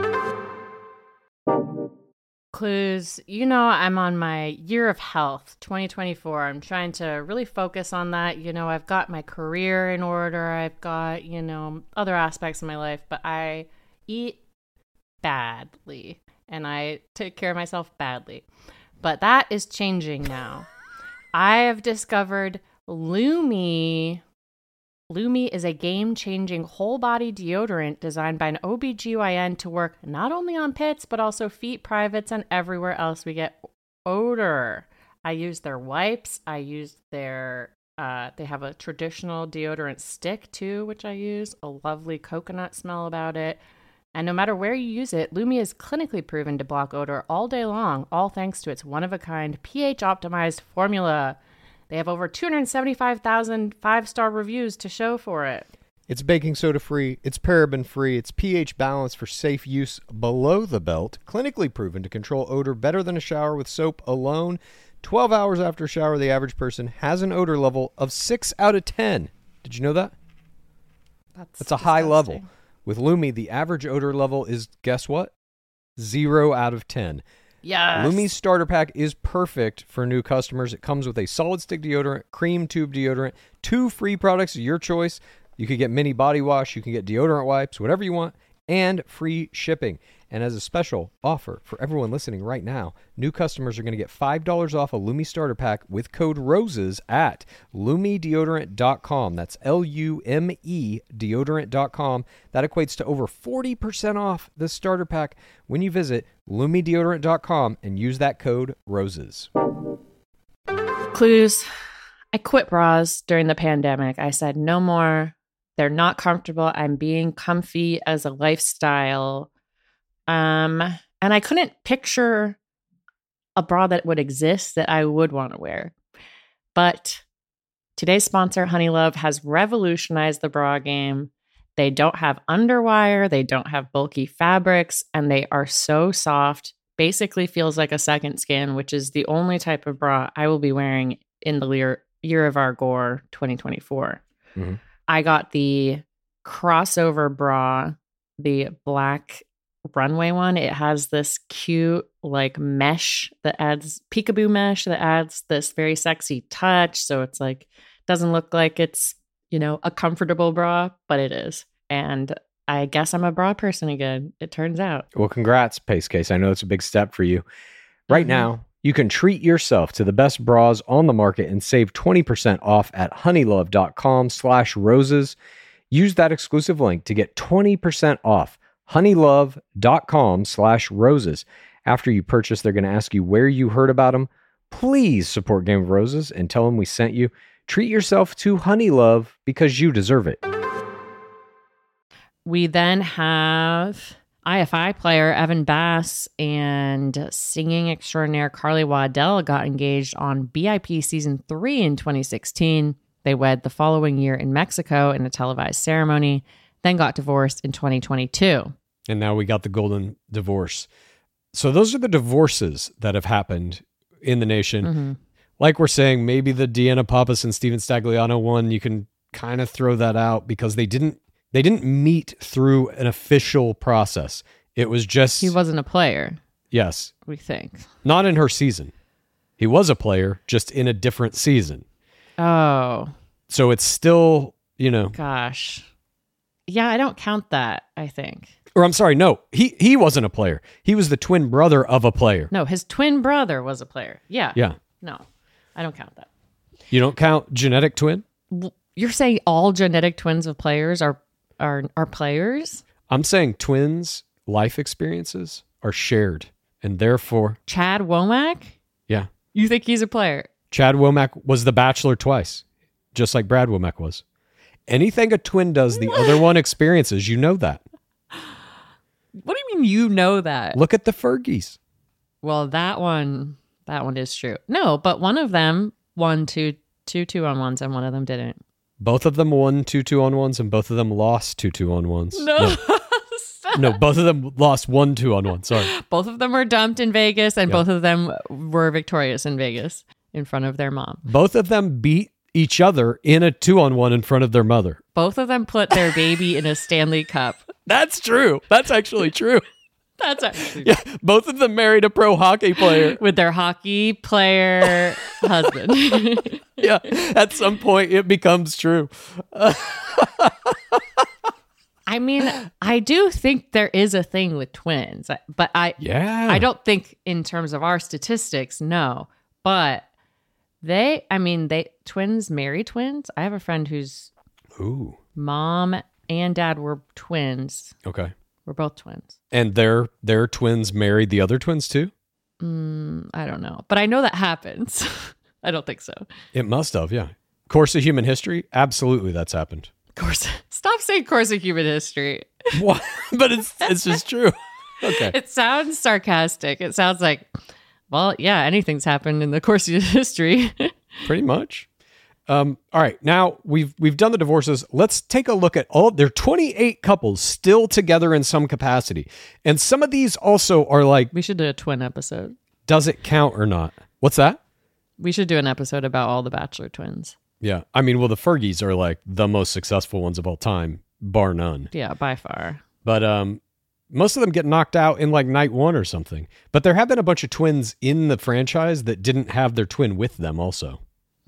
E: Clues. You know, I'm on my year of health, 2024. I'm trying to really focus on that. You know, I've got my career in order. I've got, you know, other aspects of my life, but I eat badly and I take care of myself badly. But that is changing now. I have discovered Lume. Lume is a game-changing whole-body deodorant designed by an OBGYN to work not only on pits, but also feet, privates, and everywhere else we get odor. I use their wipes. I use their, they have a traditional deodorant stick too, which I use. A lovely coconut smell about it. And no matter where you use it, Lume is clinically proven to block odor all day long, all thanks to its one-of-a-kind pH-optimized formula. They have over 275,000 five-star reviews to show for it.
C: It's baking soda free, it's paraben free, it's pH balanced for safe use below the belt, clinically proven to control odor better than a shower with soap alone. 12 hours after a shower, the average person has an odor level of 6 out of 10. Did you know that? That's a high level. With Lume, the average odor level is, guess what? 0 out of 10.
E: Yes.
C: Lume's starter pack is perfect for new customers. It comes with a solid stick deodorant, cream tube deodorant, 2 free products of your choice. You can get mini body wash, you can get deodorant wipes, whatever you want, and free shipping. And as a special offer for everyone listening right now, new customers are going to get $5 off a Lume starter pack with code ROSES at LumeDeodorant.com. That's LUME deodorant.com. That equates to over 40% off the starter pack when you visit LumeDeodorant.com and use that code ROSES.
E: Clues. I quit bras during the pandemic. I said no more. They're not comfortable. I'm being comfy as a lifestyle. And I couldn't picture a bra that would exist that I would want to wear. But today's sponsor, Honeylove, has revolutionized the bra game. They don't have underwire, they don't have bulky fabrics, and they are so soft. Basically feels like a second skin, which is the only type of bra I will be wearing in the year of our gore 2024.
D: Mm-hmm.
E: I got the crossover bra, the black runway one. It has this cute like mesh that adds peekaboo mesh that adds this very sexy touch. So it's like, doesn't look like it's, you know, a comfortable bra, but it is. And I guess I'm a bra person again. It turns out.
D: Well, congrats, Pace Case. I know it's a big step for you. Right now, you can treat yourself to the best bras on the market and save 20% off at honeylove.com/roses. Use that exclusive link to get 20% off. honeylove.com/roses. After you purchase, they're going to ask you where you heard about them. Please support Game of Roses and tell them we sent you. Treat yourself to Honey Love because you deserve it.
E: We then have IFI player Evan Bass and singing extraordinaire Carly Waddell got engaged on BIP Season 3 in 2016. They wed the following year in Mexico in a televised ceremony, then got divorced in 2022.
D: And now we got the golden divorce. So those are the divorces that have happened in the nation. Like we're saying, maybe the Deanna Pappas and Steven Stagliano one, you can kind of throw that out because they didn't meet through an official process. It was just...
E: He wasn't a player.
D: Yes.
E: We think.
D: Not in her season. He was a player, just in a different season.
E: Oh.
D: So it's still,
E: Gosh. Yeah, I don't count that, I think.
D: Or I'm sorry, no. He wasn't a player. He was the twin brother of a player.
E: No, his twin brother was a player. Yeah.
D: Yeah.
E: No, I don't count that.
D: You don't count genetic twin?
E: You're saying all genetic twins of players are players?
D: I'm saying twins' life experiences are shared, and therefore...
E: Chad Womack?
D: Yeah.
E: You think he's a player?
D: Chad Womack was the Bachelor twice, just like Brad Womack was. Anything a twin does, the other one experiences. You know that.
E: What do you mean you know that?
D: Look at the Fergies.
E: Well, that one is true. No, but one of them won two 2-on-1s and one of them didn't.
D: Both of them won 2 2-on-1s and both of them lost 2 2-on-1s.
E: No.
D: No, both of them lost 1 2-on-1. Sorry.
E: Both of them were dumped in Vegas and both of them were victorious in Vegas in front of their mom.
D: Both of them beat each other in a 2-on-1 in front of their mother.
E: Both of them put their baby in a Stanley Cup.
D: That's true. That's actually true.
E: That's actually
D: Yeah, both of them married a pro hockey player.
E: with their hockey player husband.
D: Yeah, at some point it becomes true.
E: I mean, I do think there is a thing with twins, but I don't think in terms of our statistics, no. But twins marry twins. I have a friend whose mom and dad were twins.
D: Okay.
E: We're both twins.
D: And their twins married the other twins too?
E: I don't know. But I know that happens. I don't think so.
D: It must have, yeah. Course of human history? Absolutely that's happened.
E: Stop saying course of human history.
D: What? But it's just true. Okay.
E: It sounds sarcastic. It sounds like, well, yeah, anything's happened in the course of history.
D: Pretty much. All right, now we've done the divorces. Let's take a look at there are 28 couples still together in some capacity. And some of these also are like...
E: We should do a twin episode.
D: Does it count or not? What's that?
E: We should do an episode about all the Bachelor twins.
D: Yeah. I mean, well, the Fergies are like the most successful ones of all time, bar none.
E: Yeah, by far.
D: But most of them get knocked out in like night 1 or something. But there have been a bunch of twins in the franchise that didn't have their twin with them also.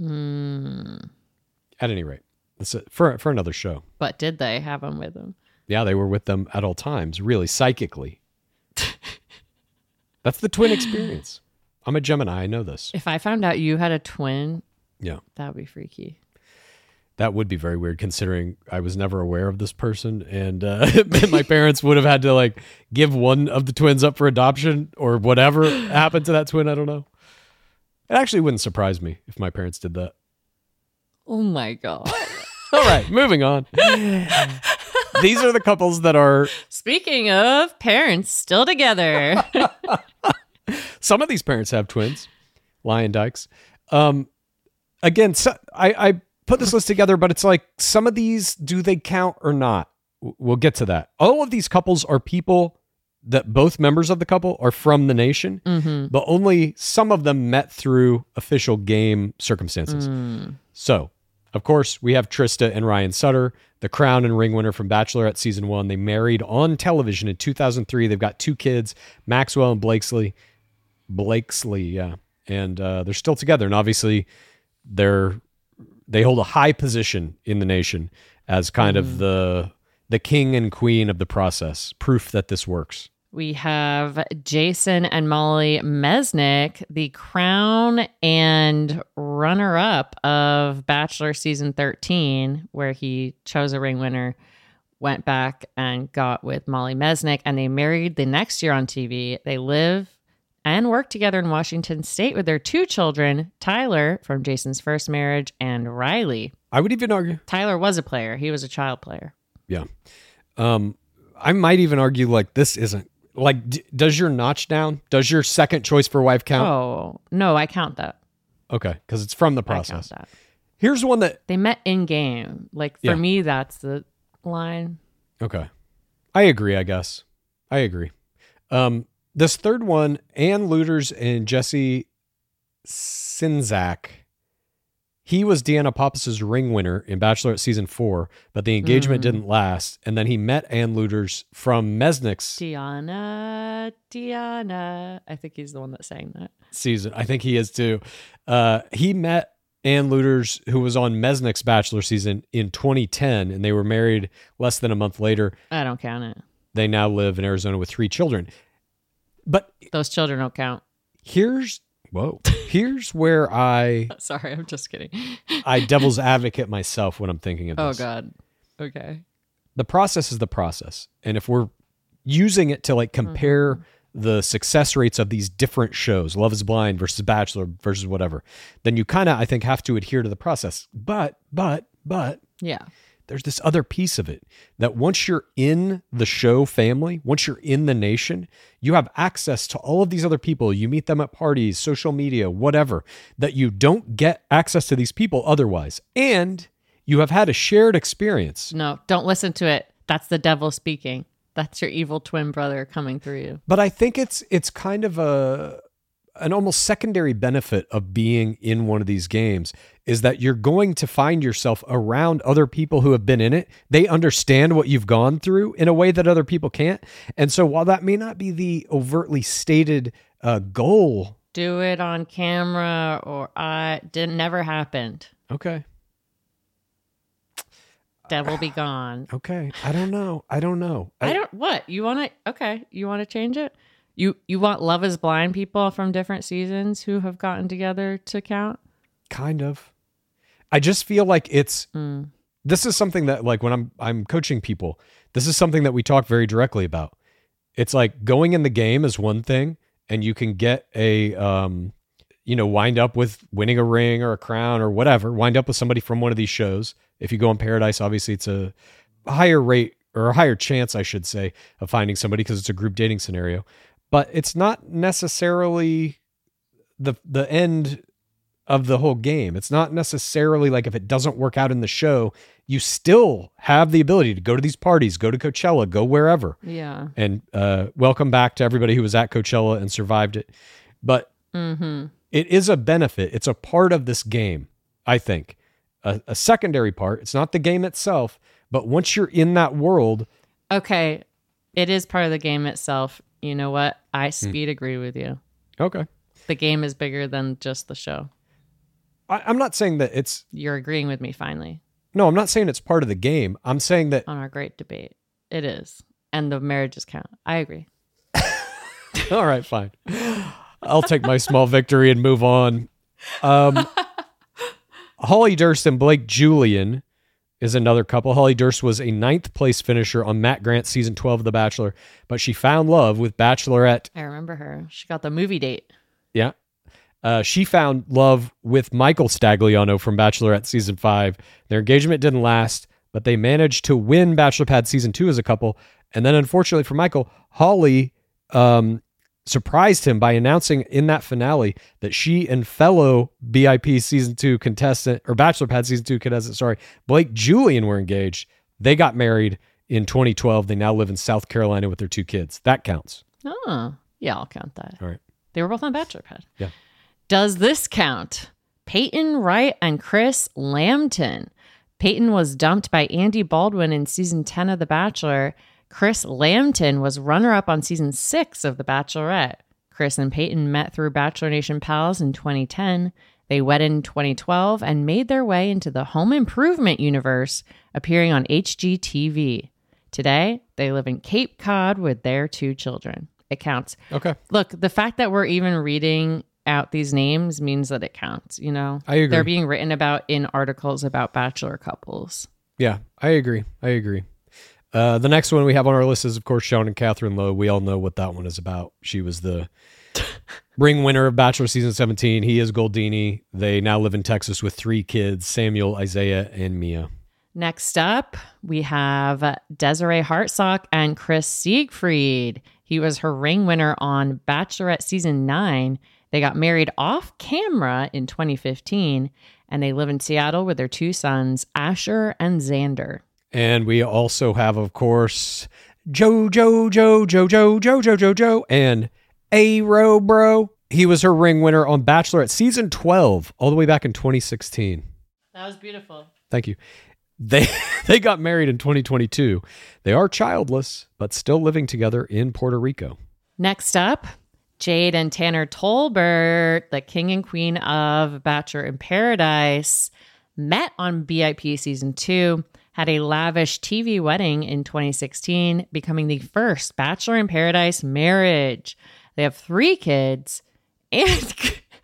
D: At any rate, that's for another show.
E: But did they have them with them?
D: Yeah, they were with them at all times, really, psychically. That's the twin experience. I'm a Gemini, I know this.
E: If I found out you had a twin,
D: yeah,
E: that would be freaky.
D: That would be very weird considering I was never aware of this person and my parents would have had to like give one of the twins up for adoption or whatever happened to that twin. I don't know. It actually wouldn't surprise me if my parents did that.
E: Oh my God.
D: All right, moving on. These are the couples that are...
E: Speaking of parents still together.
D: Some of these parents have twins. Lion Dykes. Again, I put this list together, but it's like some of these, do they count or not? We'll get to that. All of these couples are people that both members of the couple are from the nation, but only some of them met through official game circumstances. So, of course, we have Trista and Ryan Sutter, the crown and ring winner from Bachelorette Season 1. They married on television in 2003. They've got 2 kids, Maxwell and Blakesley, yeah. And they're still together. And obviously, they hold a high position in the nation as kind of the the king and queen of the process. Proof that this works.
E: We have Jason and Molly Mesnick, the crown and runner-up of Bachelor Season 13, where he chose a ring winner, went back and got with Molly Mesnick, and they married the next year on TV. They live and work together in Washington State with their 2 children, Tyler from Jason's first marriage and Riley.
D: I would even argue.
E: Tyler was a player. He was a child player.
D: Yeah. I might even argue like this isn't. Like, does your notch down? Does your second choice for wife count?
E: Oh, no, I count that.
D: Okay, because it's from the
E: I
D: process.
E: count that.
D: Here's one that...
E: They met in game. Like, for
D: Yeah.
E: me, that's the line.
D: Okay. I agree, I guess. I agree. This third one, Ann Luters and Jesse Sinzak. He was Deanna Pappas' ring winner in Bachelorette Season 4, but the engagement didn't last. And then he met Ann Luters from Mesnick's
E: Diana. I think he's the one that sang that.
D: season. I think he is too. He met Ann Luters, who was on Mesnick's Bachelor season in 2010, and they were married less than a month later.
E: I don't count it.
D: They now live in Arizona with 3 children. But
E: Those children don't count.
D: here's where I
E: Sorry, I'm just kidding.
D: devil's advocate myself when I'm thinking of
E: Oh,
D: this.
E: God. Okay.
D: The process is the process. And if we're using it to like compare the success rates of these different shows, Love is Blind versus Bachelor versus whatever, then you kind of, I think, have to adhere to the process. But
E: Yeah.
D: there's this other piece of it that once you're in the show family, once you're in the nation, you have access to all of these other people. You meet them at parties, social media, whatever, that you don't get access to these people otherwise. And you have had a shared experience.
E: No, don't listen to it. That's the devil speaking. That's your evil twin brother coming through you.
D: But I think it's kind of an almost secondary benefit of being in one of these games is that you're going to find yourself around other people who have been in it. They understand what you've gone through in a way that other people can't. And so while that may not be the overtly stated goal.
E: Do it on camera or never happened.
D: Okay.
E: Devil be gone.
D: Okay. I don't know.
E: What? You want to change it? You want Love is Blind people from different seasons who have gotten together to count?
D: Kind of. I just feel like it's this is something that like when I'm coaching people, this is something that we talk very directly about. It's like going in the game is one thing and you can get a wind up with winning a ring or a crown or whatever, wind up with somebody from one of these shows. If you go in Paradise, obviously it's a higher rate or a higher chance, I should say, of finding somebody because it's a group dating scenario. But it's not necessarily the end of the whole game. It's not necessarily like if it doesn't work out in the show, you still have the ability to go to these parties, go to Coachella, go wherever.
E: Yeah.
D: And welcome back to everybody who was at Coachella and survived it. But it is a benefit. It's a part of this game, I think. A secondary part. It's not the game itself, but once you're in that world.
E: Okay. It is part of the game itself. You know what? I speed agree with you.
D: Okay.
E: The game is bigger than just the show.
D: I'm not saying that it's...
E: You're agreeing with me finally.
D: No, I'm not saying it's part of the game. I'm saying that...
E: On our great debate. It is. And the marriages count. I agree.
D: All right, fine. I'll take my small victory and move on. Holly Durst and Blake Julian is another couple. Holly Durst was a 9th place finisher on Matt Grant's season 12 of The Bachelor, but she found love with Bachelorette.
E: I remember her. She got the movie date.
D: Yeah. She found love with Michael Stagliano from Bachelorette season 5. Their engagement didn't last, but they managed to win Bachelor Pad season 2 as a couple. And then unfortunately for Michael, Holly surprised him by announcing in that finale that she and fellow BIP season 2 contestant, or Bachelor Pad season 2 contestant, Blake Julian were engaged. They got married in 2012. They now live in South Carolina with their 2 kids. That counts.
E: Oh, yeah, I'll count that.
D: All right.
E: They were both on Bachelor Pad.
D: Yeah.
E: Does this count? Peyton Wright and Chris Lambton. Peyton was dumped by Andy Baldwin in season 10 of The Bachelor. Chris Lambton was runner-up on season 6 of The Bachelorette. Chris and Peyton met through Bachelor Nation Pals in 2010. They wedded in 2012 and made their way into the home improvement universe, appearing on HGTV. Today, they live in Cape Cod with their 2 children. It counts.
D: Okay.
E: Look, the fact that we're even reading out these names means that it counts, you know?
D: I agree.
E: They're being written about in articles about bachelor couples.
D: Yeah, I agree. The next one we have on our list is, of course, Sean and Catherine Lowe. We all know what that one is about. She was the ring winner of Bachelor Season 17. He is Goldini. They now live in Texas with 3 kids, Samuel, Isaiah, and Mia.
E: Next up, we have Desiree Hartsock and Chris Siegfried. He was her ring winner on Bachelorette Season 9. They got married off camera in 2015, and they live in Seattle with their 2 sons, Asher and Xander.
D: And we also have, of course, Joe, and A-Ro, bro. He was her ring winner on Bachelorette Season 12, all the way back in 2016.
E: That was beautiful.
D: Thank you. They got married in 2022. They are childless, but still living together in Puerto Rico.
E: Next up, Jade and Tanner Tolbert, the king and queen of Bachelor in Paradise, met on BIP Season 2, had a lavish TV wedding in 2016, becoming the first Bachelor in Paradise marriage. They have 3 kids and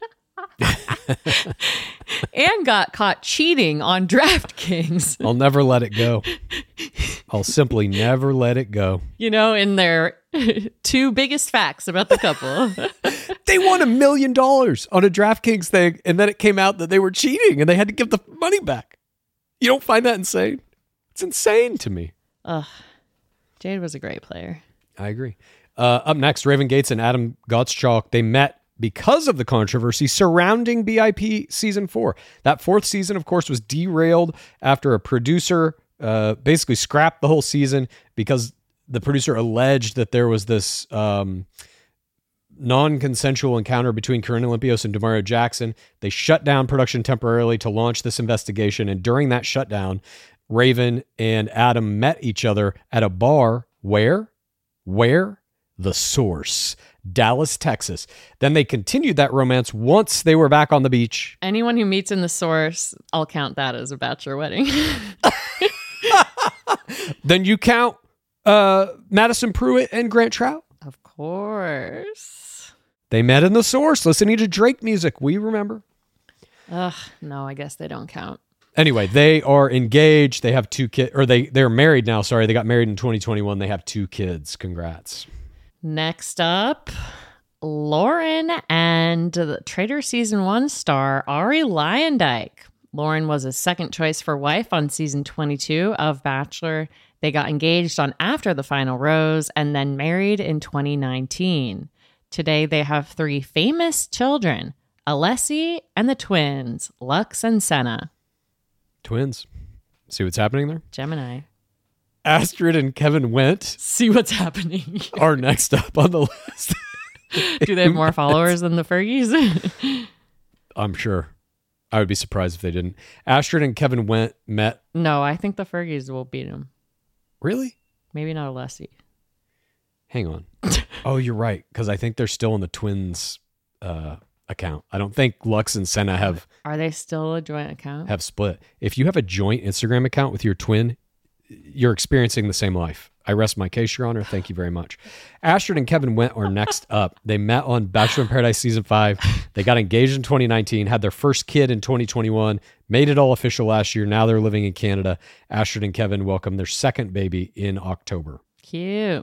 E: and got caught cheating on DraftKings.
D: I'll never let it go. I'll simply never let it go.
E: You know, in their 2 biggest facts about the couple.
D: They won $1 million on a DraftKings thing, and then it came out that they were cheating, and they had to give the money back. You don't find that insane? It's insane to me.
E: Ugh. Jade was a great player.
D: I agree. Up next, Raven Gates and Adam Gottschalk. They met because of the controversy surrounding BIP Season 4. That 4th season, of course, was derailed after a producer basically scrapped the whole season because the producer alleged that there was this non-consensual encounter between Corinne Olympios and Demario Jackson. They shut down production temporarily to launch this investigation, and during that shutdown, Raven and Adam met each other at a bar where? The Source, Dallas, Texas. Then they continued that romance once they were back on the beach.
E: Anyone who meets in The Source, I'll count that as a bachelor wedding.
D: Then you count Madison Pruitt and Grant Trout?
E: Of course.
D: They met in The Source, listening to Drake music. We remember.
E: Ugh, no, I guess they don't count.
D: Anyway, they are engaged. They have 2 kids, or they're married now. Sorry, they got married in 2021. They have 2 kids. Congrats.
E: Next up, Lauren and the Trader Season 1 star Ari Lyondike. Lauren was a second choice for wife on Season 22 of Bachelor. They got engaged on After the Final Rose and then married in 2019. Today, they have 3 famous children, Alessi and the twins, Lux and Senna.
D: Twins. See what's happening there?
E: Gemini.
D: Astrid and Kevin Wendt
E: See what's happening.
D: are next up on the list.
E: Do they have more followers than the Fergies?
D: I'm sure. I would be surprised if they didn't. Astrid and Kevin Wendt met.
E: No, I think the Fergies will beat them.
D: Really?
E: Maybe not Alessi.
D: Hang on. Oh, you're right. Because I think they're still in the twins account. I don't think Lux and Senna have
E: Are they still a joint account?
D: split. If you have a joint Instagram account with your twin, you're experiencing the same life. I rest my case, Your Honor. Thank you very much. Astrid and Kevin Wendt are next up. They met on Bachelor in Paradise Season 5. They got engaged in 2019, had their first kid in 2021, made it all official last year. Now they're living in Canada. Astrid and Kevin welcomed their second baby in October.
E: Cute.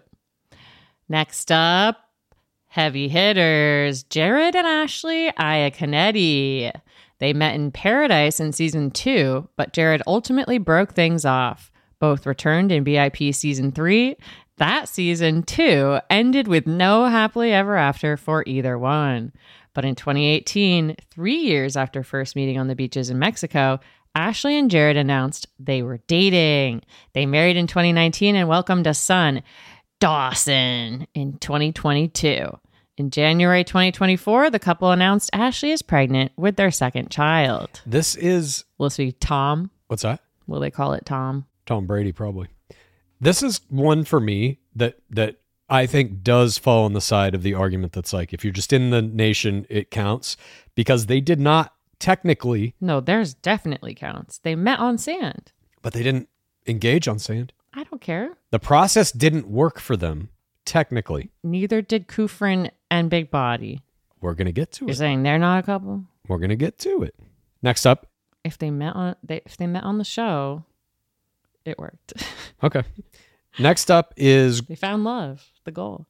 E: Next up, heavy hitters, Jared and Ashley Iaconetti. They met in Paradise in Season 2, but Jared ultimately broke things off. Both returned in BIP Season 3. That Season 2 ended with no happily ever after for either one. But in 2018, 3 years after first meeting on the beaches in Mexico, Ashley and Jared announced they were dating. They married in 2019 and welcomed a son, Dawson, in 2022. In January 2024, the couple announced Ashley is pregnant with their second child.
D: This is...
E: Will this be Tom?
D: What's that?
E: Will they call it Tom?
D: Tom Brady, probably. This is one for me that I think does fall on the side of the argument that's like, if you're just in the nation, it counts, because they did not technically...
E: No, theirs definitely counts. They met on sand.
D: But they didn't engage on sand.
E: I don't care.
D: The process didn't work for them, technically.
E: Neither did Kufrin and Big Body.
D: We're going to get to
E: You're
D: it.
E: saying they're not a couple?
D: We're going to get to it. Next up.
E: If they met on the show, it worked.
D: Okay. Next up is
E: They found love, the goal.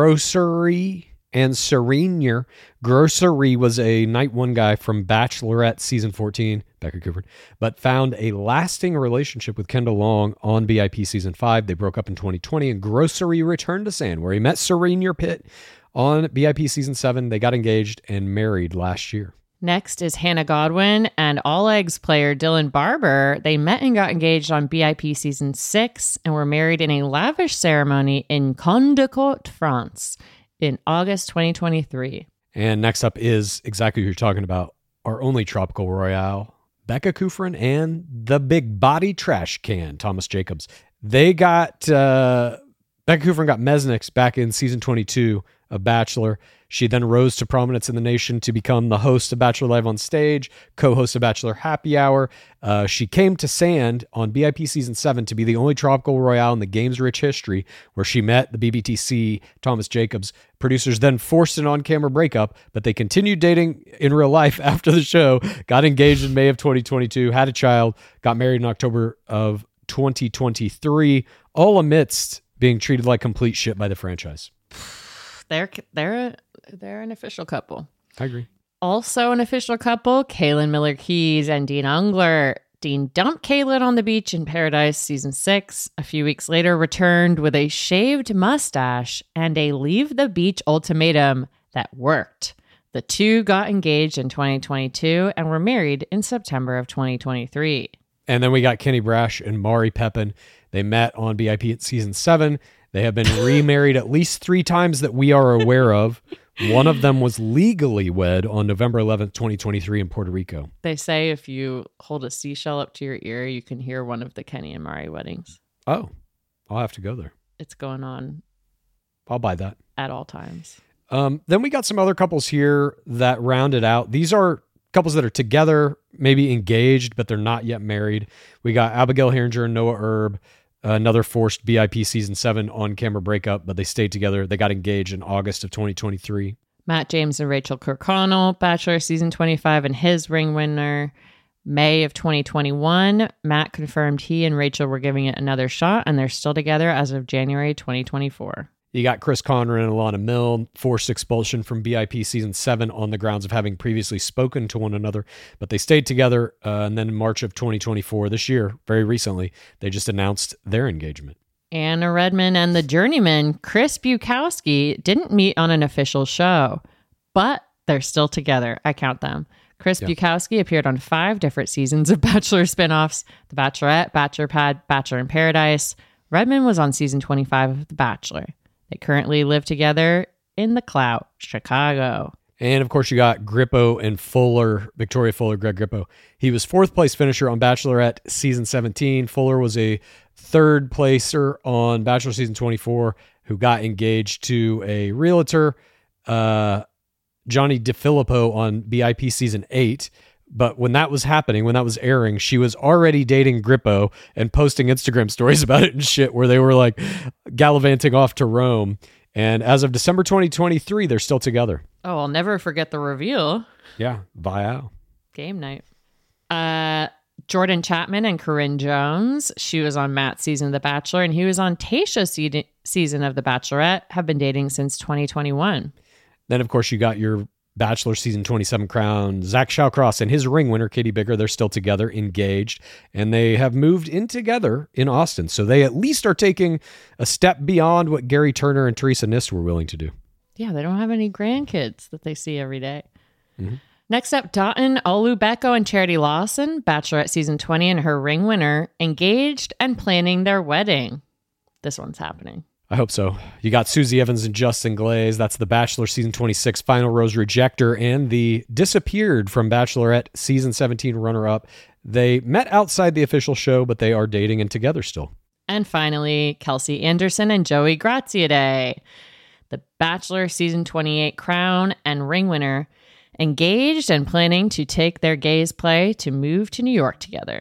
D: Grocery and Serenior. Grocery was a night one guy from Bachelorette season 14, Becca Kufrin, but found a lasting relationship with Kendall Long on BIP season 5. They broke up in 2020, and Grocery returned to Sand, where he met Serenior Pitt on BIP season 7. They got engaged and married last year.
E: Next is Hannah Godwin and All Eggs player Dylan Barber. They met and got engaged on BIP season 6 and were married in a lavish ceremony in Condécote, France in August 2023.
D: And next up is exactly what you're talking about, our only Tropical Royale, Becca Kufrin and the big body trash can, Thomas Jacobs. They got, Becca Kufrin got Mesniks back in season 22 of Bachelor. She then rose to prominence in the nation to become the host of Bachelor Live on Stage, co-host of Bachelor Happy Hour. She came to Sand on BIP Season 7 to be the only Tropical Royale in the game's rich history, where she met the BBTC Thomas Jacobs. Producers then forced an on-camera breakup, but they continued dating in real life after the show, got engaged in May of 2022, had a child, got married in October of 2023, all amidst being treated like complete shit by the franchise.
E: They're an official couple.
D: I agree.
E: Also an official couple, Kaylin Miller-Keys and Dean Ungler. Dean dumped Kaylin on the beach in Paradise season 6. A few weeks later, returned with a shaved mustache and a leave the beach ultimatum that worked. The two got engaged in 2022 and were married in September of 2023.
D: And then we got Kenny Brash and Mari Pepin. They met on BIP at season 7. They have been remarried at least 3 times that we are aware of. One of them was legally wed on November 11th, 2023 in Puerto Rico.
E: They say if you hold a seashell up to your ear, you can hear one of the Kenny and Mari weddings.
D: Oh, I'll have to go there.
E: It's going on
D: I'll buy that.
E: at all times.
D: Then we got some other couples here that rounded out. These are couples that are together, maybe engaged, but they're not yet married. We got Abigail Herringer and Noah Erb. Another forced BIP season 7 on-camera breakup, but they stayed together. They got engaged in August of 2023.
E: Matt James and Rachel Kirkconnell, Bachelor season 25 and his ring winner, May of 2021. Matt confirmed he and Rachel were giving it another shot, and they're still together as of January 2024.
D: You got Chris Conran and Alana Milne, forced expulsion from BIP season 7 on the grounds of having previously spoken to one another, but they stayed together. And then in March of 2024, this year, very recently, they just announced their engagement.
E: Anna Redman and the journeyman, Chris Bukowski, didn't meet on an official show, but they're still together. I count them. Chris Bukowski appeared on 5 different seasons of Bachelor spinoffs, The Bachelorette, Bachelor Pad, Bachelor in Paradise. Redman was on season 25 of The Bachelor. They currently live together in The Clout, Chicago.
D: And of course, you got Grippo and Fuller, Victoria Fuller, Greg Grippo. He was 4th place finisher on Bachelorette season 17. Fuller was a 3rd placer on Bachelor season 24, who got engaged to a realtor, Johnny DeFilippo, on BIP season 8. But when that was happening, when that was airing, she was already dating Grippo and posting Instagram stories about it and shit, where they were like gallivanting off to Rome. And as of December 2023, they're still together.
E: Oh, I'll never forget the reveal.
D: Yeah, Vial.
E: Game night. Jordan Chapman and Corinne Jones. She was on Matt's season of The Bachelor, and he was on Tayshia's season of The Bachelorette. Have been dating since 2021.
D: Then, of course, you got your Bachelor season 27 crown, Zach Shawcross and his ring winner, Katie Bigger. They're still together, engaged, and they have moved in together in Austin. So they at least are taking a step beyond what Gary Turner and Teresa Nist were willing to do.
E: Yeah, they don't have any grandkids that they see every day. Mm-hmm. Next up, Dotun Olubeko and Charity Lawson, Bachelorette season 20 and her ring winner, engaged and planning their wedding. This one's happening.
D: I hope so. You got Susie Evans and Justin Glaze. That's the Bachelor season 26 final rose rejector and the disappeared from Bachelorette season 17 runner-up. They met outside the official show, but they are dating and together still.
E: And finally, Kelsey Anderson and Joey Graziadei, the Bachelor season 28 crown and ring winner, engaged and planning to take their gays play to move to New York together.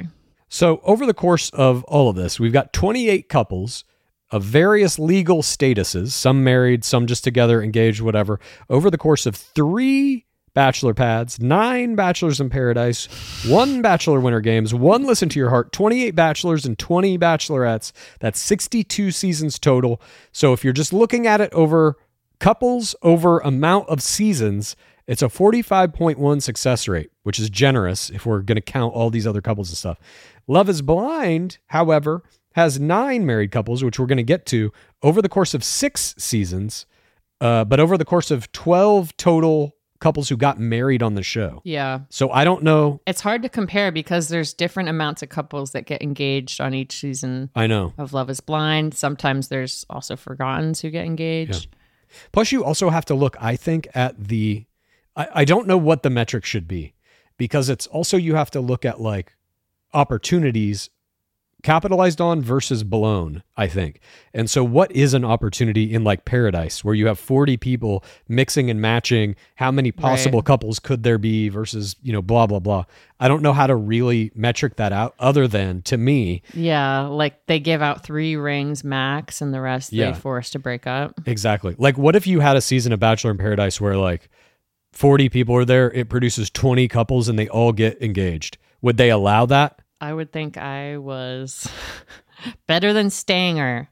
D: So over the course of all of this, we've got 28 couples of various legal statuses, some married, some just together, engaged, whatever, over the course of 3 Bachelor Pads, 9 Bachelors in Paradise, 1 Bachelor Winter Games, 1 Listen to Your Heart, 28 Bachelors and 20 Bachelorettes. That's 62 seasons total. So if you're just looking at it over couples over amount of seasons, it's a 45.1 success rate, which is generous if we're going to count all these other couples and stuff. Love is Blind, however, has 9 married couples, which we're going to get to over the course of 6 seasons, but over the course of 12 total couples who got married on the show.
E: Yeah.
D: So I don't know.
E: It's hard to compare because there's different amounts of couples that get engaged on each season
D: I know.
E: of Love is Blind. Sometimes there's also Forgottens who get engaged.
D: Plus, you also have to look, I think, at the... I don't know what the metric should be, because it's also, you have to look at like opportunities capitalized on versus blown, I think. And so what is an opportunity in like Paradise, where you have 40 people mixing and matching? How many possible couples could there be versus, blah, blah, blah. I don't know how to really metric that out, other than, to me.
E: Yeah, like they give out 3 rings max and the rest they force to break up.
D: Exactly. Like, what if you had a season of Bachelor in Paradise where like 40 people are there, it produces 20 couples and they all get engaged? Would they allow that?
E: I would think I was better than Stanger.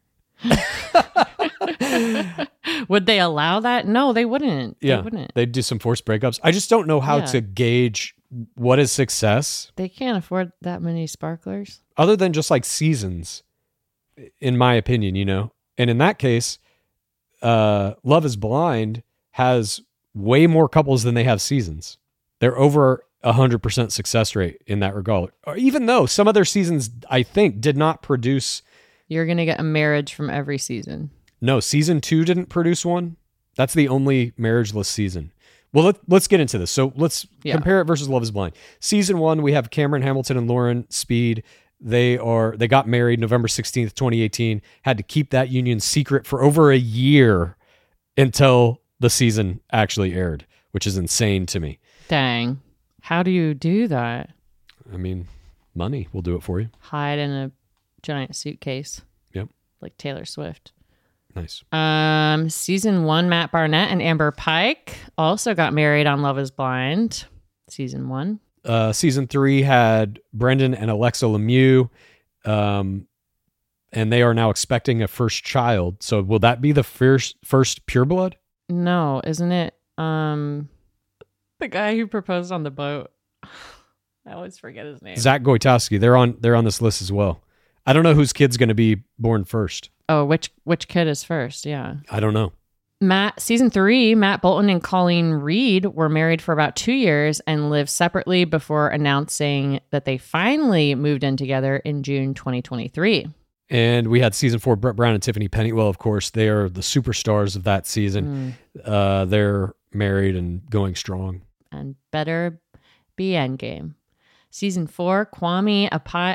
E: Would they allow that? No, they wouldn't.
D: Yeah,
E: they wouldn't.
D: They'd do some forced breakups. I just don't know how to gauge what is success.
E: They can't afford that many sparklers.
D: Other than just like seasons, in my opinion, And in that case, Love is Blind has way more couples than they have seasons. They're over 100% success rate in that regard. Even though some of their seasons, I think, did not produce...
E: You're going to get a marriage from every season.
D: No, season 2 didn't produce one. That's the only marriageless season. Well, let's get into this. So let's compare it versus Love is Blind. Season 1, we have Cameron Hamilton and Lauren Speed. They got married November 16th, 2018, had to keep that union secret for over a year until the season actually aired, which is insane to me.
E: Dang. How do you do that?
D: I mean, money will do it for you.
E: Hide in a giant suitcase.
D: Yep.
E: Like Taylor Swift.
D: Nice.
E: Season 1, Matt Barnett and Amber Pike also got married on Love is Blind. Season 1.
D: Season 3 had Brendan and Alexa Lemieux, and they are now expecting a first child. So will that be the first pureblood?
E: No, isn't it? The guy who proposed on the boat. I always forget his name.
D: Zach Goitowski. They're on this list as well. I don't know whose kid's going to be born first.
E: Oh, which kid is first? Yeah.
D: I don't know.
E: Season 3, Matt Bolton and Colleen Reed were married for about 2 years and lived separately before announcing that they finally moved in together in June 2023.
D: And we had season 4, Brett Brown and Tiffany Pennywell, of course. They are the superstars of that season. They're married and going strong.
E: And better be Endgame. Season 4, Kwame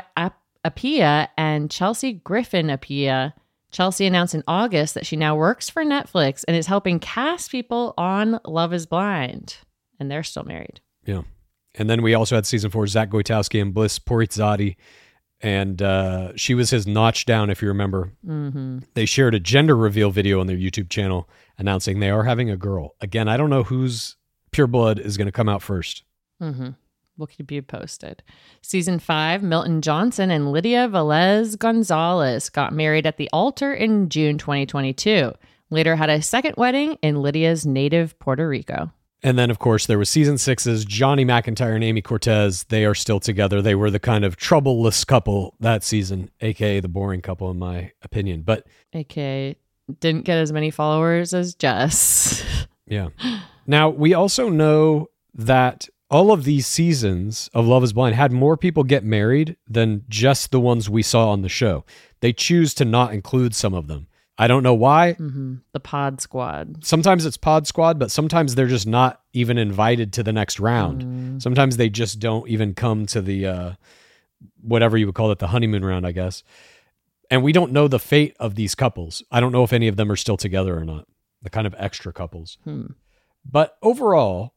E: Appiah and Chelsea Griffin Appiah. Chelsea announced in August that she now works for Netflix and is helping cast people on Love is Blind. And they're still married.
D: Yeah. And then we also had season 4, Zach Goitowski and Bliss Porizzotti. And she was his notch down, if you remember. Mm-hmm. They shared a gender reveal video on their YouTube channel announcing they are having a girl. Again, I don't know whose pure blood is going to come out first.
E: Mm-hmm. We'll keep you posted. Season 5, Milton Johnson and Lydia Velez Gonzalez got married at the altar in June 2022. Later had a second wedding in Lydia's native Puerto Rico.
D: And then, of course, there was season 6's Johnny McIntyre and Amy Cortez. They are still together. They were the kind of troubleless couple that season, a.k.a. the boring couple, in my opinion. But
E: a.k.a. didn't get as many followers as Jess.
D: Yeah. Now, we also know that all of these seasons of Love is Blind had more people get married than just the ones we saw on the show. They choose to not include some of them. I don't know why.
E: Mm-hmm. The Pod Squad.
D: Sometimes it's Pod Squad, but sometimes they're just not even invited to the next round. Sometimes they just don't even come to the, whatever you would call it, the honeymoon round, I guess. And we don't know the fate of these couples. I don't know if any of them are still together or not. The kind of extra couples. But overall,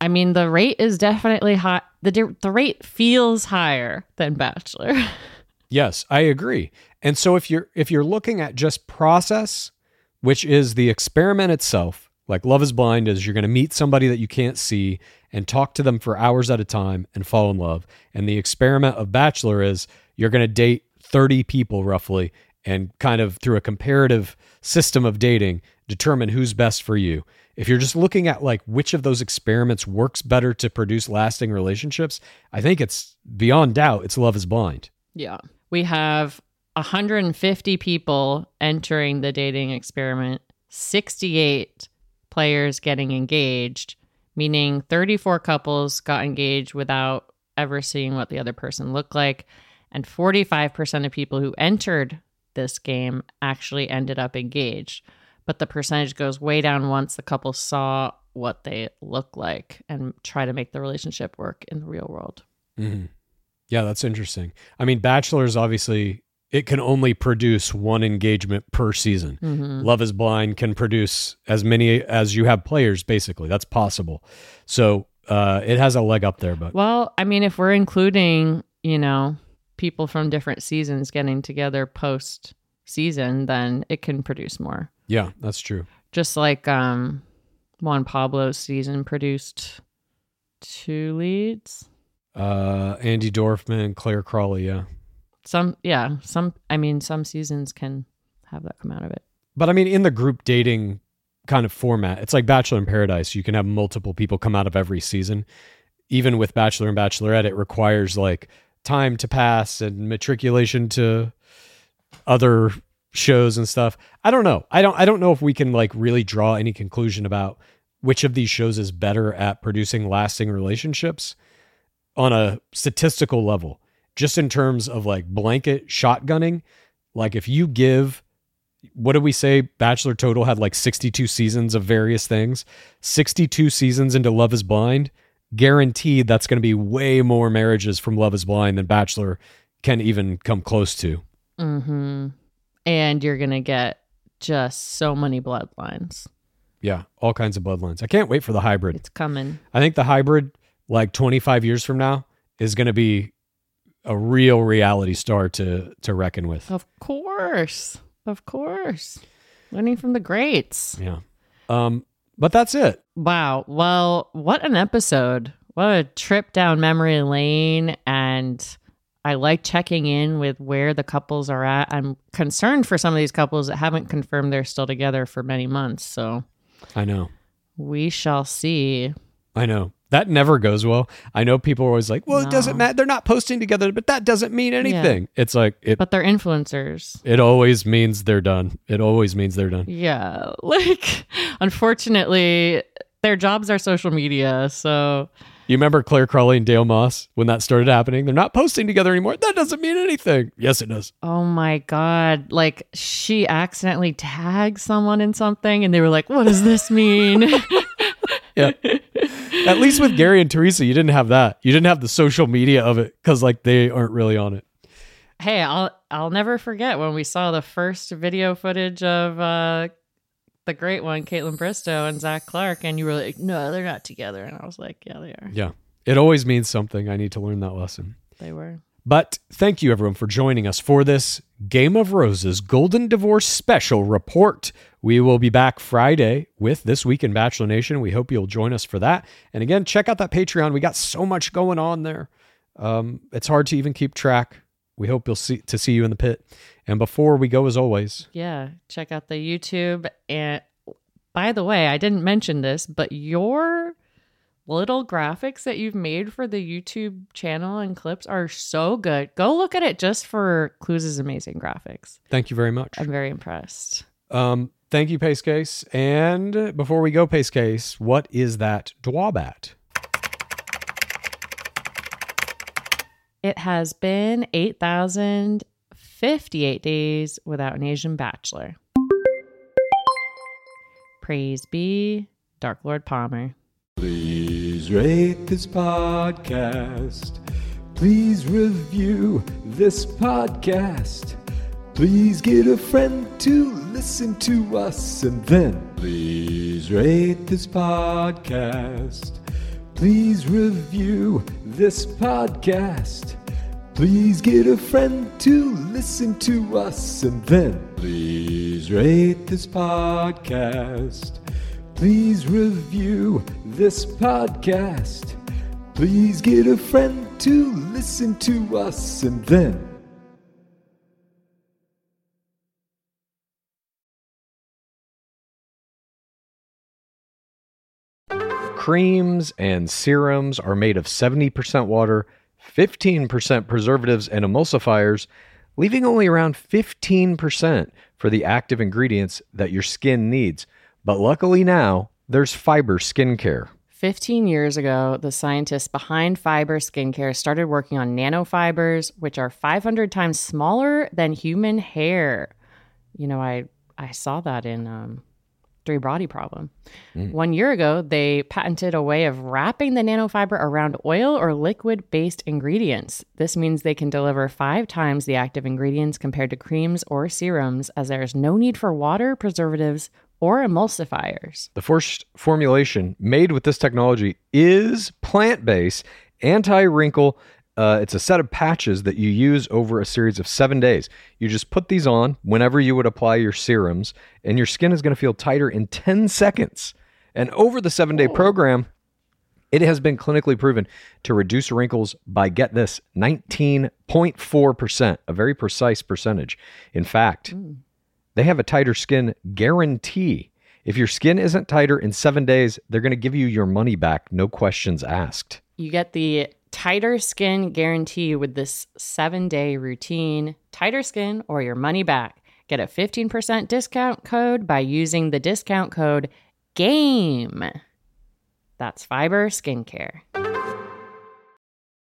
E: I mean, the rate is definitely high. The rate feels higher than Bachelor.
D: Yes, I agree. And so if you're looking at just process, which is the experiment itself, like Love is Blind is you're going to meet somebody that you can't see and talk to them for hours at a time and fall in love. And the experiment of Bachelor is you're going to date 30 people roughly and kind of through a comparative system of dating, determine who's best for you. If you're just looking at like which of those experiments works better to produce lasting relationships, I think it's beyond doubt it's Love is Blind.
E: Yeah. We have 150 people entering the dating experiment, 68 players getting engaged, meaning 34 couples got engaged without ever seeing what the other person looked like. And 45% of people who entered this game actually ended up engaged. But the percentage goes way down once the couple saw what they look like and try to make the relationship work in the real world.
D: Mm-hmm. Yeah, that's interesting. I mean, Bachelor is obviously, it can only produce one engagement per season.
E: Mm-hmm.
D: Love is Blind can produce as many as you have players, basically. That's possible. So it has a leg up there. But
E: well, I mean, if we're including, people from different seasons getting together post season, then it can produce more.
D: Yeah, that's true.
E: Just like Juan Pablo's season produced 2 leads.
D: Andy Dorfman, Claire Crawley, yeah.
E: Some seasons can have that come out of it.
D: But I mean, in the group dating kind of format, it's like Bachelor in Paradise. You can have multiple people come out of every season. Even with Bachelor and Bachelorette, it requires like time to pass and matriculation to other shows and stuff. I don't know. I don't know if we can like really draw any conclusion about which of these shows is better at producing lasting relationships on a statistical level. Just in terms of like blanket shotgunning, like if you give, what did we say? Bachelor total had like 62 seasons of various things, 62 seasons into Love is Blind, guaranteed that's going to be way more marriages from Love is Blind than Bachelor can even come close to.
E: Mm-hmm. And you're going to get just so many bloodlines.
D: Yeah, all kinds of bloodlines. I can't wait for the hybrid.
E: It's coming.
D: I think the hybrid, like 25 years from now, is going to be a real reality star to reckon with.
E: Of course. Learning from the greats.
D: Yeah. But that's it.
E: Wow. Well, what an episode. What a trip down memory lane. And I like checking in with where the couples are at. I'm concerned for some of these couples that haven't confirmed they're still together for many months. So
D: I know.
E: We shall see.
D: I know. That never goes well. I know people are always like, well, It doesn't matter. They're not posting together, but that doesn't mean anything. Yeah. It's like...
E: But they're influencers.
D: It always means they're done.
E: Yeah. Like, unfortunately, their jobs are social media, so...
D: You remember Claire Crawley and Dale Moss when that started happening? They're not posting together anymore. That doesn't mean anything. Yes, it does.
E: Oh my God. Like, she accidentally tagged someone in something, and they were like, what does this mean?
D: Yeah. At least with Gary and Teresa, you didn't have that. You didn't have the social media of it because like they aren't really on it.
E: Hey, I'll never forget when we saw the first video footage of the great one, Caitlin Bristow and Zach Clark, and you were like, no, they're not together. And I was like, yeah, they are.
D: Yeah. It always means something. I need to learn that lesson.
E: They were.
D: But thank you, everyone, for joining us for this Game of Roses Golden Divorce Special Report. We will be back Friday with This Week in Bachelor Nation. We hope you'll join us for that. And again, check out that Patreon. We got so much going on there. It's hard to even keep track. We hope you'll see you in the pit. And before we go, as always,
E: yeah, check out the YouTube. And by the way, I didn't mention this, but your little graphics that you've made for the YouTube channel and clips are so good. Go look at it just for Clues' amazing graphics.
D: Thank you very much.
E: I'm very impressed.
D: Thank you, Pace Case. And before we go, Pace Case, what is that Dwabat?
E: It has been 8,058 days without an Asian bachelor. Praise be Dark Lord Palmer.
H: Please rate this podcast. Please review this podcast. Please get a friend to listen to us. And then please rate this podcast. Please review this podcast. Please get a friend to listen to us, and then please rate this podcast. Please review this podcast. Please get a friend to listen to us, and then
D: Creams and serums are made of 70% water, 15% preservatives and emulsifiers, leaving only around 15% for the active ingredients that your skin needs. But luckily now, there's Fiber Skincare.
E: 15 years ago, the scientists behind Fiber Skincare started working on nanofibers, which are 500 times smaller than human hair. You know, I saw that in Three Body Problem. 1 year ago, they patented a way of wrapping the nanofiber around oil or liquid-based ingredients. This means they can deliver 5 times the active ingredients compared to creams or serums, as there is no need for water, preservatives, or emulsifiers.
D: The first formulation made with this technology is plant-based, anti-wrinkle. It's a set of patches that you use over a series of 7 days. You just put these on whenever you would apply your serums, and your skin is going to feel tighter in 10 seconds. And over the 7-day program, it has been clinically proven to reduce wrinkles by, get this, 19.4%, a very precise percentage. In fact, they have a tighter skin guarantee. If your skin isn't tighter in 7 days, they're going to give you your money back, no questions asked.
E: You get the tighter skin guarantee with this 7-day routine. Tighter skin or your money back. Get a 15% discount code by using the discount code GAME. That's Fiber Skincare.